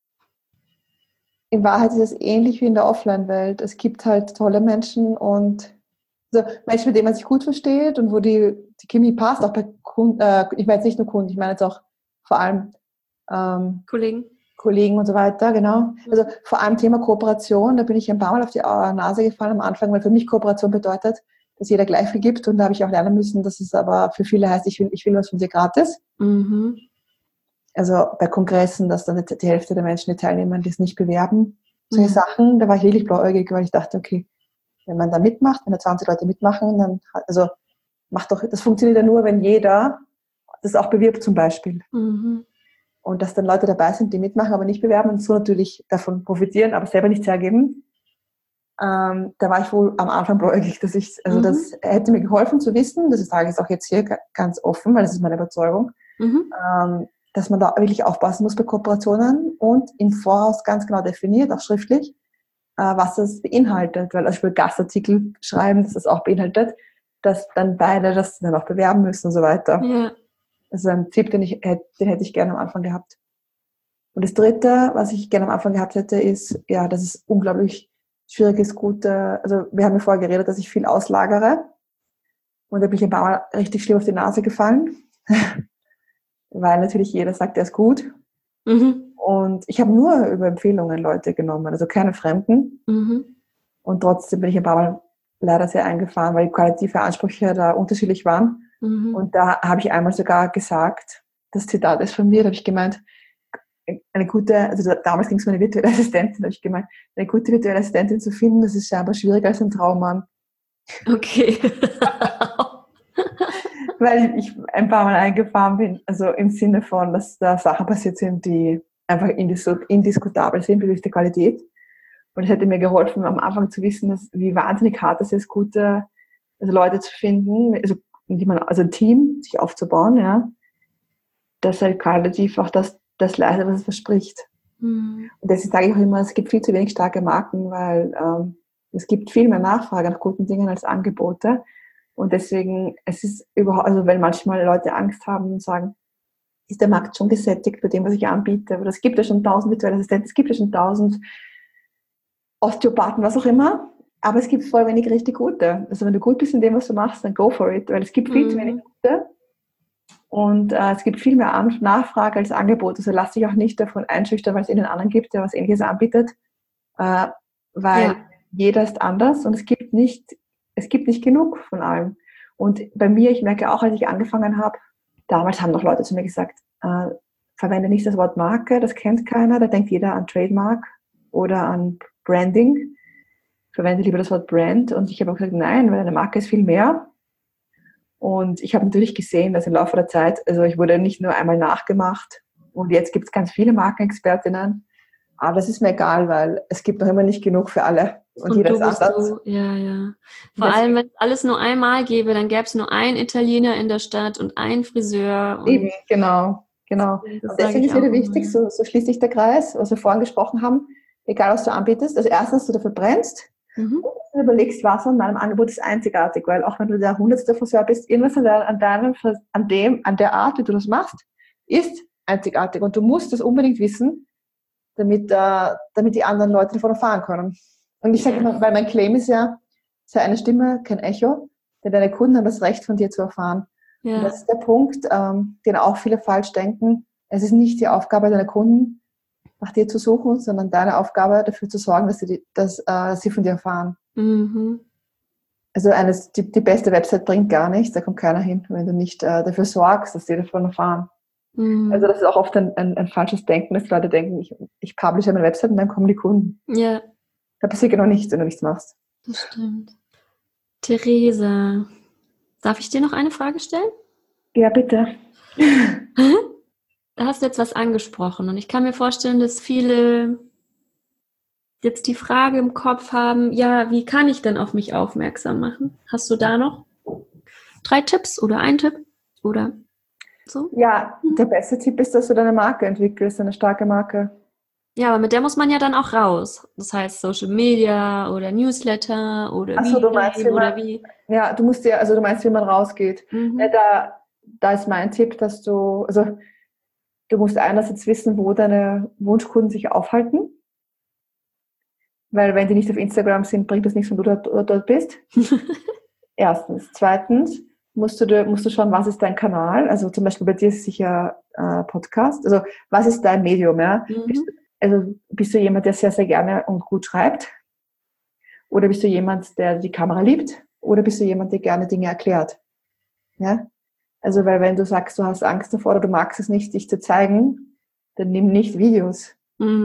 in Wahrheit ist es ähnlich wie in der Offline-Welt. Es gibt halt tolle Menschen und also Menschen, mit denen man sich gut versteht und wo die Chemie passt, auch bei Kunden, ich meine jetzt nicht nur Kunden, ich meine jetzt auch vor allem Kollegen und so weiter, genau. Also vor allem Thema Kooperation, da bin ich ein paar Mal auf die Nase gefallen am Anfang, weil für mich Kooperation bedeutet, dass jeder gleich viel gibt und da habe ich auch lernen müssen, dass es aber für viele heißt, ich will was von dir gratis. Mhm. Also bei Kongressen, dass dann die Hälfte der Menschen, die teilnehmen, das nicht bewerben. Solche Sachen, da war ich wirklich blauäugig, weil ich dachte, okay, wenn man da mitmacht, wenn da 20 Leute mitmachen, dann, also das funktioniert ja nur, wenn jeder das auch bewirbt zum Beispiel. Mhm. Und dass dann Leute dabei sind, die mitmachen, aber nicht bewerben und so natürlich davon profitieren, aber selber nichts hergeben. Da war ich wohl am Anfang blauäugig, das hätte mir geholfen zu wissen, das sage ich auch jetzt hier ganz offen, weil das ist meine Überzeugung, dass man da wirklich aufpassen muss bei Kooperationen und im Voraus ganz genau definiert, auch schriftlich, was das beinhaltet, weil als Beispiel Gastartikel schreiben, dass das auch beinhaltet, dass dann beide das dann auch bewerben müssen und so weiter. Ja. Also ein Tipp, den hätte ich gerne am Anfang gehabt. Und das Dritte, was ich gerne am Anfang gehabt hätte, ist, ja, dass es unglaublich schwierig ist, also wir haben ja vorher geredet, dass ich viel auslagere und da bin ich ein paar Mal richtig schlimm auf die Nase gefallen, weil natürlich jeder sagt, er ist gut. Mhm. Und ich habe nur über Empfehlungen Leute genommen, also keine Fremden. Mhm. Und trotzdem bin ich ein paar Mal leider sehr eingefahren, weil die qualitative Ansprüche da unterschiedlich waren. Mhm. Und da habe ich einmal sogar gesagt, das Zitat ist von mir, da habe ich gemeint, also damals ging es um eine virtuelle Assistentin, da habe ich gemeint, eine gute virtuelle Assistentin zu finden, das ist scheinbar schwieriger als ein Traummann. Okay. Weil ich ein paar Mal eingefahren bin, also im Sinne von, dass da Sachen passiert sind, die einfach indiskutabel sind bezüglich der Qualität. Und es hätte mir geholfen, am Anfang zu wissen, wie wahnsinnig hart es ist, gute Leute zu finden, also ein Team sich aufzubauen, ja, dass halt qualitativ auch das leistet, was es verspricht. Und deswegen sage ich auch immer, es gibt viel zu wenig starke Marken, weil es gibt viel mehr Nachfrage nach guten Dingen als Angebote. Und deswegen, es ist überhaupt, also wenn manchmal Leute Angst haben und sagen, ist der Markt schon gesättigt bei dem, was ich anbiete? Aber es gibt ja schon 1000 virtuelle Assistenten, es gibt ja schon 1000 Osteopathen, was auch immer. Aber es gibt voll wenig richtig gute. Also wenn du gut bist in dem, was du machst, dann go for it, weil es gibt viel zu wenig gute. Und es gibt viel mehr Nachfrage als Angebot. Also lass dich auch nicht davon einschüchtern, weil es einen anderen gibt, der was Ähnliches anbietet. Weil jeder ist anders und es gibt nicht genug von allem. Und bei mir, ich merke auch, als ich angefangen habe, damals haben noch Leute zu mir gesagt, verwende nicht das Wort Marke, das kennt keiner, da denkt jeder an Trademark oder an Branding. Verwende lieber das Wort Brand. Und ich habe auch gesagt, nein, weil eine Marke ist viel mehr. Und ich habe natürlich gesehen, dass im Laufe der Zeit, also ich wurde nicht nur einmal nachgemacht und jetzt gibt es ganz viele Markenexpertinnen, aber das ist mir egal, weil es gibt noch immer nicht genug für alle. Und jeder ist anders. Ja. Vor allem, wenn es alles nur einmal gäbe, dann gäbe es nur einen Italiener in der Stadt und einen Friseur. Und eben, genau. Und deswegen ist wieder wichtig, so schließt sich der Kreis, was wir vorhin gesprochen haben, egal was du anbietest. Also erstens, dass du dafür brennst. Und du überlegst, was an meinem Angebot ist einzigartig, weil auch wenn du der 100. Friseur bist, irgendwas an der Art, wie du das machst, ist einzigartig. Und du musst das unbedingt wissen, damit die anderen Leute davon erfahren können. Und ich sage immer, weil mein Claim ist ja, sei eine Stimme, kein Echo, denn deine Kunden haben das Recht, von dir zu erfahren. Ja. Und das ist der Punkt, den auch viele falsch denken. Es ist nicht die Aufgabe deiner Kunden, nach dir zu suchen, sondern deine Aufgabe, dafür zu sorgen, dass sie von dir erfahren. Mhm. Also die beste Website bringt gar nichts, da kommt keiner hin, wenn du nicht dafür sorgst, dass die davon erfahren. Also das ist auch oft ein falsches Denken, dass Leute denken, ich publishe meine Website und dann kommen die Kunden. Ja. Da passiert genau nichts, wenn du nichts machst. Das stimmt. Theresa, darf ich dir noch eine Frage stellen? Ja, bitte. Da hast du jetzt was angesprochen und ich kann mir vorstellen, dass viele jetzt die Frage im Kopf haben, ja, wie kann ich denn auf mich aufmerksam machen? Hast du da noch 3 Tipps oder einen Tipp oder so? Ja, der beste Tipp ist, dass du deine Marke entwickelst, eine starke Marke. Ja, aber mit der muss man ja dann auch raus. Das heißt Social Media oder Newsletter oder Du meinst, wie man rausgeht. Ja, da ist mein Tipp, dass du musst einerseits wissen, wo deine Wunschkunden sich aufhalten. Weil wenn die nicht auf Instagram sind, bringt das nichts, wenn du dort bist. Erstens. Zweitens musst du schauen, was ist dein Kanal. Also zum Beispiel bei dir ist es sicher Podcast. Also was ist dein Medium? Ja? Bist du jemand, der sehr, sehr gerne und gut schreibt? Oder bist du jemand, der die Kamera liebt? Oder bist du jemand, der gerne Dinge erklärt? Ja? Also weil wenn du sagst, du hast Angst davor oder du magst es nicht, dich zu zeigen, dann nimm nicht Videos.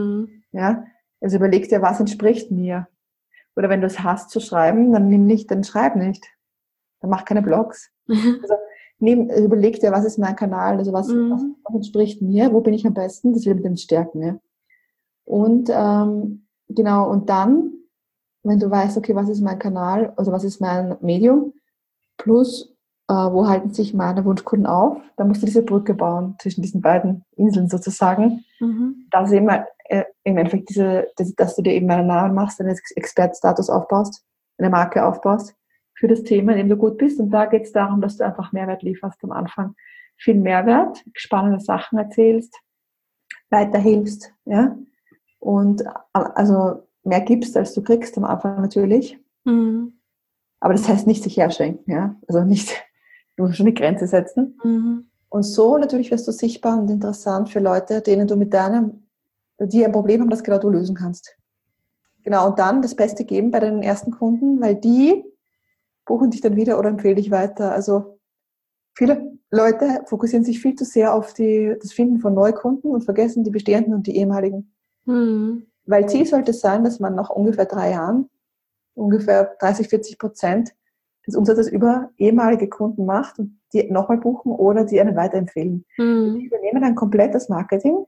Ja? Also überleg dir, was entspricht mir. Oder wenn du es hast zu schreiben, dann schreib nicht. Dann mach keine Blogs. Also überleg dir, was ist mein Kanal, also was entspricht mir, wo bin ich am besten, das will mit den Stärken. Ja? Und genau, und dann, wenn du weißt, okay, was ist mein Kanal, also was ist mein Medium, plus wo halten sich meine Wunschkunden auf, dann musst du diese Brücke bauen zwischen diesen beiden Inseln sozusagen. Das ist immer im Endeffekt dass du dir eben einen Namen machst, einen Expertenstatus aufbaust, eine Marke aufbaust für das Thema, in dem du gut bist. Und da geht es darum, dass du einfach Mehrwert lieferst am Anfang. Viel Mehrwert, spannende Sachen erzählst, weiterhilfst, ja. Und also mehr gibst, als du kriegst am Anfang natürlich. Aber das heißt nicht sich herschenken, ja. Also nicht, du musst schon eine Grenze setzen. Und so natürlich wirst du sichtbar und interessant für Leute, denen du die ein Problem haben, das genau du lösen kannst. Genau, und dann das Beste geben bei deinen ersten Kunden, weil die buchen dich dann wieder oder empfehlen dich weiter. Also viele Leute fokussieren sich viel zu sehr auf das Finden von Neukunden und vergessen die bestehenden und die ehemaligen. Weil Ziel sollte sein, dass man nach ungefähr 3 Jahren ungefähr 30-40% des Umsatzes über ehemalige Kunden macht und die nochmal buchen oder die einen weiterempfehlen. Die übernehmen dann komplett das Marketing.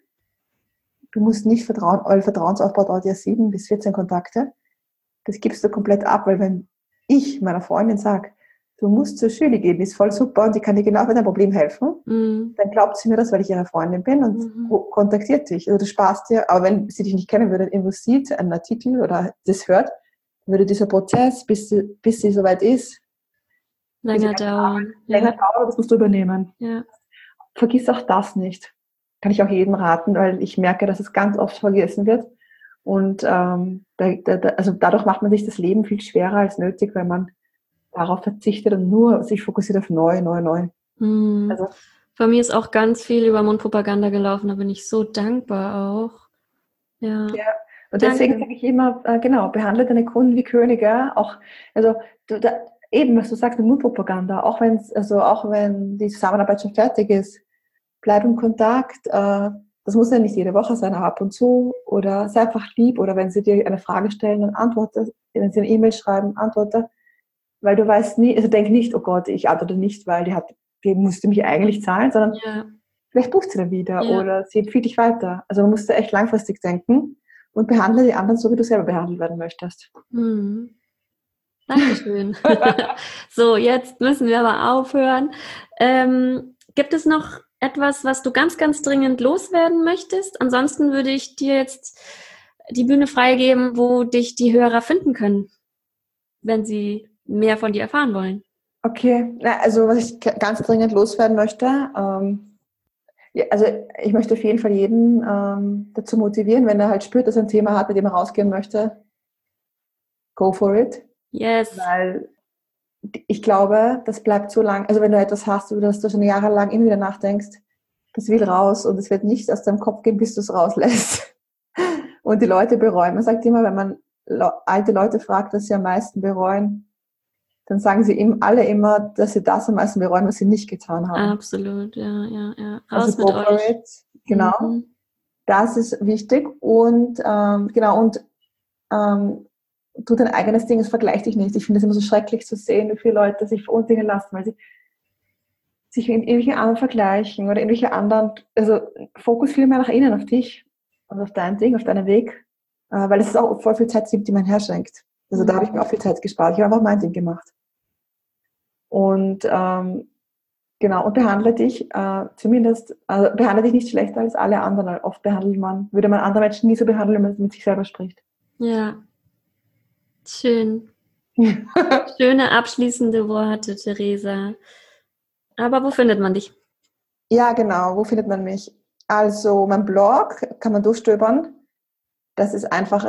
Du musst nicht euer Vertrauensaufbau dauert ja 7 bis 14 Kontakte. Das gibst du komplett ab, weil wenn ich meiner Freundin sage, du musst zur Julie gehen, die ist voll super und die kann dir genau bei deinem Problem helfen, dann glaubt sie mir das, weil ich ihre Freundin bin und kontaktiert dich. Also du sparst dir, aber wenn sie dich nicht kennen würde, irgendwo sieht, einen Artikel oder das hört, würde dieser Prozess, bis sie soweit ist, länger dauern. Das musst du übernehmen. Ja. Vergiss auch das nicht. Kann ich auch jedem raten, weil ich merke, dass es ganz oft vergessen wird. Und also dadurch macht man sich das Leben viel schwerer als nötig, weil man darauf verzichtet und nur sich fokussiert auf neu. Also, bei mir ist auch ganz viel über Mundpropaganda gelaufen, da bin ich so dankbar auch. Ja. Und deswegen sage ich immer, behandle deine Kunden wie Könige. Auch, also eben, was du sagst, mit Mundpropaganda, auch wenn die Zusammenarbeit schon fertig ist, bleib im Kontakt. Das muss ja nicht jede Woche sein, aber ab und zu. Oder sei einfach lieb. Oder wenn sie dir eine Frage stellen, dann antworte. Wenn sie eine E-Mail schreiben, antworte. Weil du weißt nie, also denk nicht, oh Gott, ich antworte nicht, weil die musste mich eigentlich zahlen, sondern vielleicht bucht sie dann wieder oder sie empfiehlt dich weiter. Also man muss da echt langfristig denken und behandle die anderen so, wie du selber behandelt werden möchtest. Dankeschön. So, jetzt müssen wir aber aufhören. Gibt es noch etwas, was du ganz, ganz dringend loswerden möchtest? Ansonsten würde ich dir jetzt die Bühne freigeben, wo dich die Hörer finden können, wenn sie mehr von dir erfahren wollen. Okay, also was ich ganz dringend loswerden möchte, also ich möchte auf jeden Fall jeden dazu motivieren, wenn er halt spürt, dass er ein Thema hat, mit dem er rausgehen möchte, go for it. Yes. Weil ich glaube, das bleibt so lang, also wenn du etwas hast, über das du schon jahrelang immer wieder nachdenkst, das will raus und es wird nicht aus deinem Kopf gehen, bis du es rauslässt. Und die Leute bereuen. Man sagt immer, wenn man alte Leute fragt, dass sie am meisten bereuen, dann sagen sie alle immer, dass sie das am meisten bereuen, was sie nicht getan haben. Absolut, ja. Raus also mit euch. It. Genau. Das ist wichtig und tu dein eigenes Ding, es vergleicht dich nicht. Ich finde es immer so schrecklich zu sehen, wie viele Leute sich verunsichern lassen, weil sie sich mit irgendwelchen anderen vergleichen oder irgendwelche anderen, also Fokus viel mehr nach innen, auf dich und auf dein Ding, auf deinen Weg, weil es ist auch voll viel Zeit gibt, die man herschenkt. Also da habe ich mir auch viel Zeit gespart. Ich habe einfach mein Ding gemacht. Und und behandle dich behandle dich nicht schlechter als alle anderen. Oft würde man andere Menschen nie so behandeln, wenn man mit sich selber spricht. Ja, schön. Schöne abschließende Worte, Theresa. Aber wo findet man dich? Ja, genau, wo findet man mich? Also mein Blog kann man durchstöbern. Das ist einfach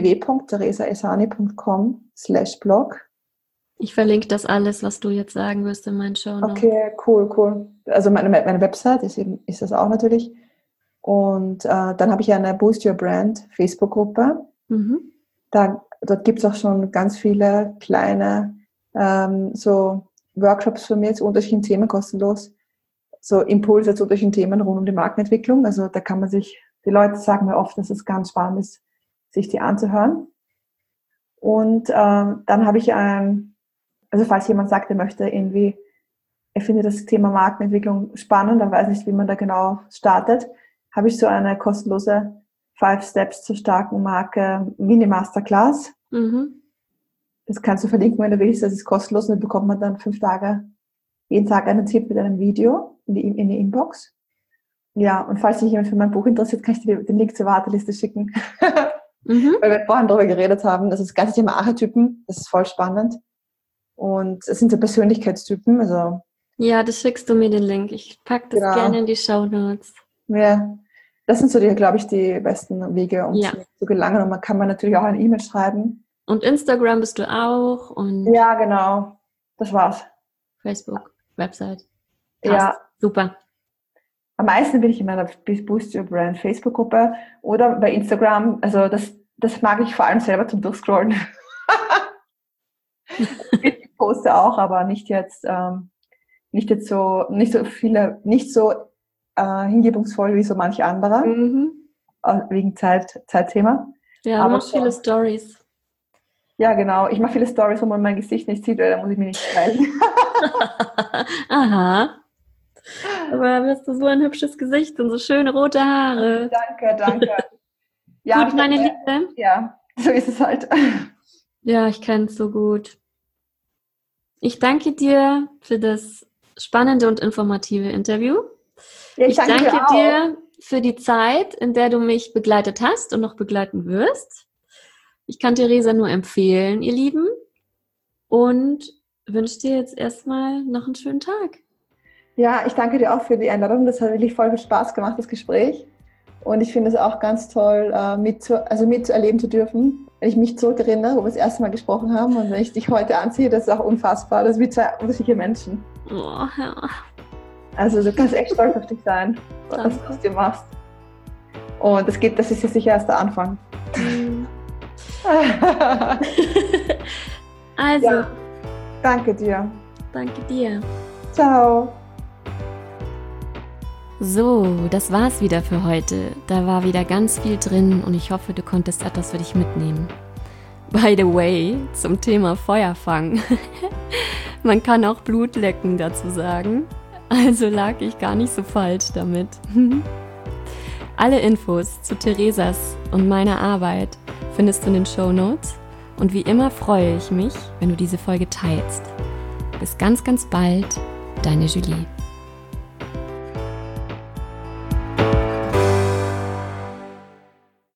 www.theresaesani.com/blog. Ich verlinke das alles, was du jetzt sagen wirst, in meinen Shownotes. Okay, cool. Also meine Website ist das auch natürlich. Und dann habe ich eine Boost Your Brand Facebook-Gruppe. Dort gibt es auch schon ganz viele kleine so Workshops von mir zu unterschiedlichen Themen kostenlos. So Impulse zu unterschiedlichen Themen rund um die Markenentwicklung. Also da kann man die Leute sagen mir oft, dass es ganz spannend ist, sich die anzuhören. Und dann habe ich also falls jemand sagt, er findet das Thema Markenentwicklung spannend, dann weiß nicht, wie man da genau startet, habe ich so eine kostenlose 5 Steps zur starken Marke Mini-Masterclass. Das kannst du verlinken, wenn du willst, das ist kostenlos und dann bekommt man dann 5 Tage, jeden Tag einen Tipp mit einem Video in die Inbox. Ja, und falls sich jemand für mein Buch interessiert, kann ich dir den Link zur Warteliste schicken. Weil wir vorhin darüber geredet haben, das ist das ganze Thema Archetypen, das ist voll spannend. Und es sind so Persönlichkeitstypen. Also ja, das schickst du mir den Link. Ich packe das gerne in die Shownotes. Ja, das sind so glaube ich, die besten Wege, um zu gelangen. Und man kann natürlich auch eine E-Mail schreiben. Und Instagram bist du auch. Und ja, genau. Das war's. Facebook, Website. Passt. Ja. Super. Am meisten bin ich in meiner Boost Your Brand Facebook-Gruppe oder bei Instagram. Also das mag ich vor allem selber zum Durchscrollen. Ich poste auch, aber nicht so hingebungsvoll wie so manche andere. Wegen Zeitthema. Ja, aber viele Stories. Ja, genau. Ich mache viele Stories, wo man mein Gesicht nicht sieht, weil da muss ich mich nicht stellen. Aha. Aber hast du so ein hübsches Gesicht und so schöne rote Haare. Danke. Ja, gut, meine Liebe. Ja, so ist es halt. Ja, ich kenne es so gut. Ich danke dir für das spannende und informative Interview. Ja, ich danke dir für die Zeit, in der du mich begleitet hast und noch begleiten wirst. Ich kann Theresa nur empfehlen, ihr Lieben. Und wünsche dir jetzt erstmal noch einen schönen Tag. Ja, ich danke dir auch für die Einladung. Das hat wirklich voll viel Spaß gemacht, das Gespräch. Und ich finde es auch ganz toll, mitzuerleben zu dürfen. Wenn ich mich zurückerinnere, wo wir das erste Mal gesprochen haben und wenn ich dich heute anziehe, das ist auch unfassbar. Das ist wie 2 unterschiedliche Menschen. Oh, ja. Also du kannst echt stolz auf dich sein, was du aus dir machst. Und das ist jetzt sicher erst der Anfang. Also. Ja, danke dir. Danke dir. Ciao. So, das war's wieder für heute. Da war wieder ganz viel drin und ich hoffe, du konntest etwas für dich mitnehmen. By the way, zum Thema Feuerfang. Man kann auch Blutlecken dazu sagen. Also lag ich gar nicht so falsch damit. Alle Infos zu Theresas und meiner Arbeit findest du in den Shownotes. Und wie immer freue ich mich, wenn du diese Folge teilst. Bis ganz, ganz bald, deine Julie.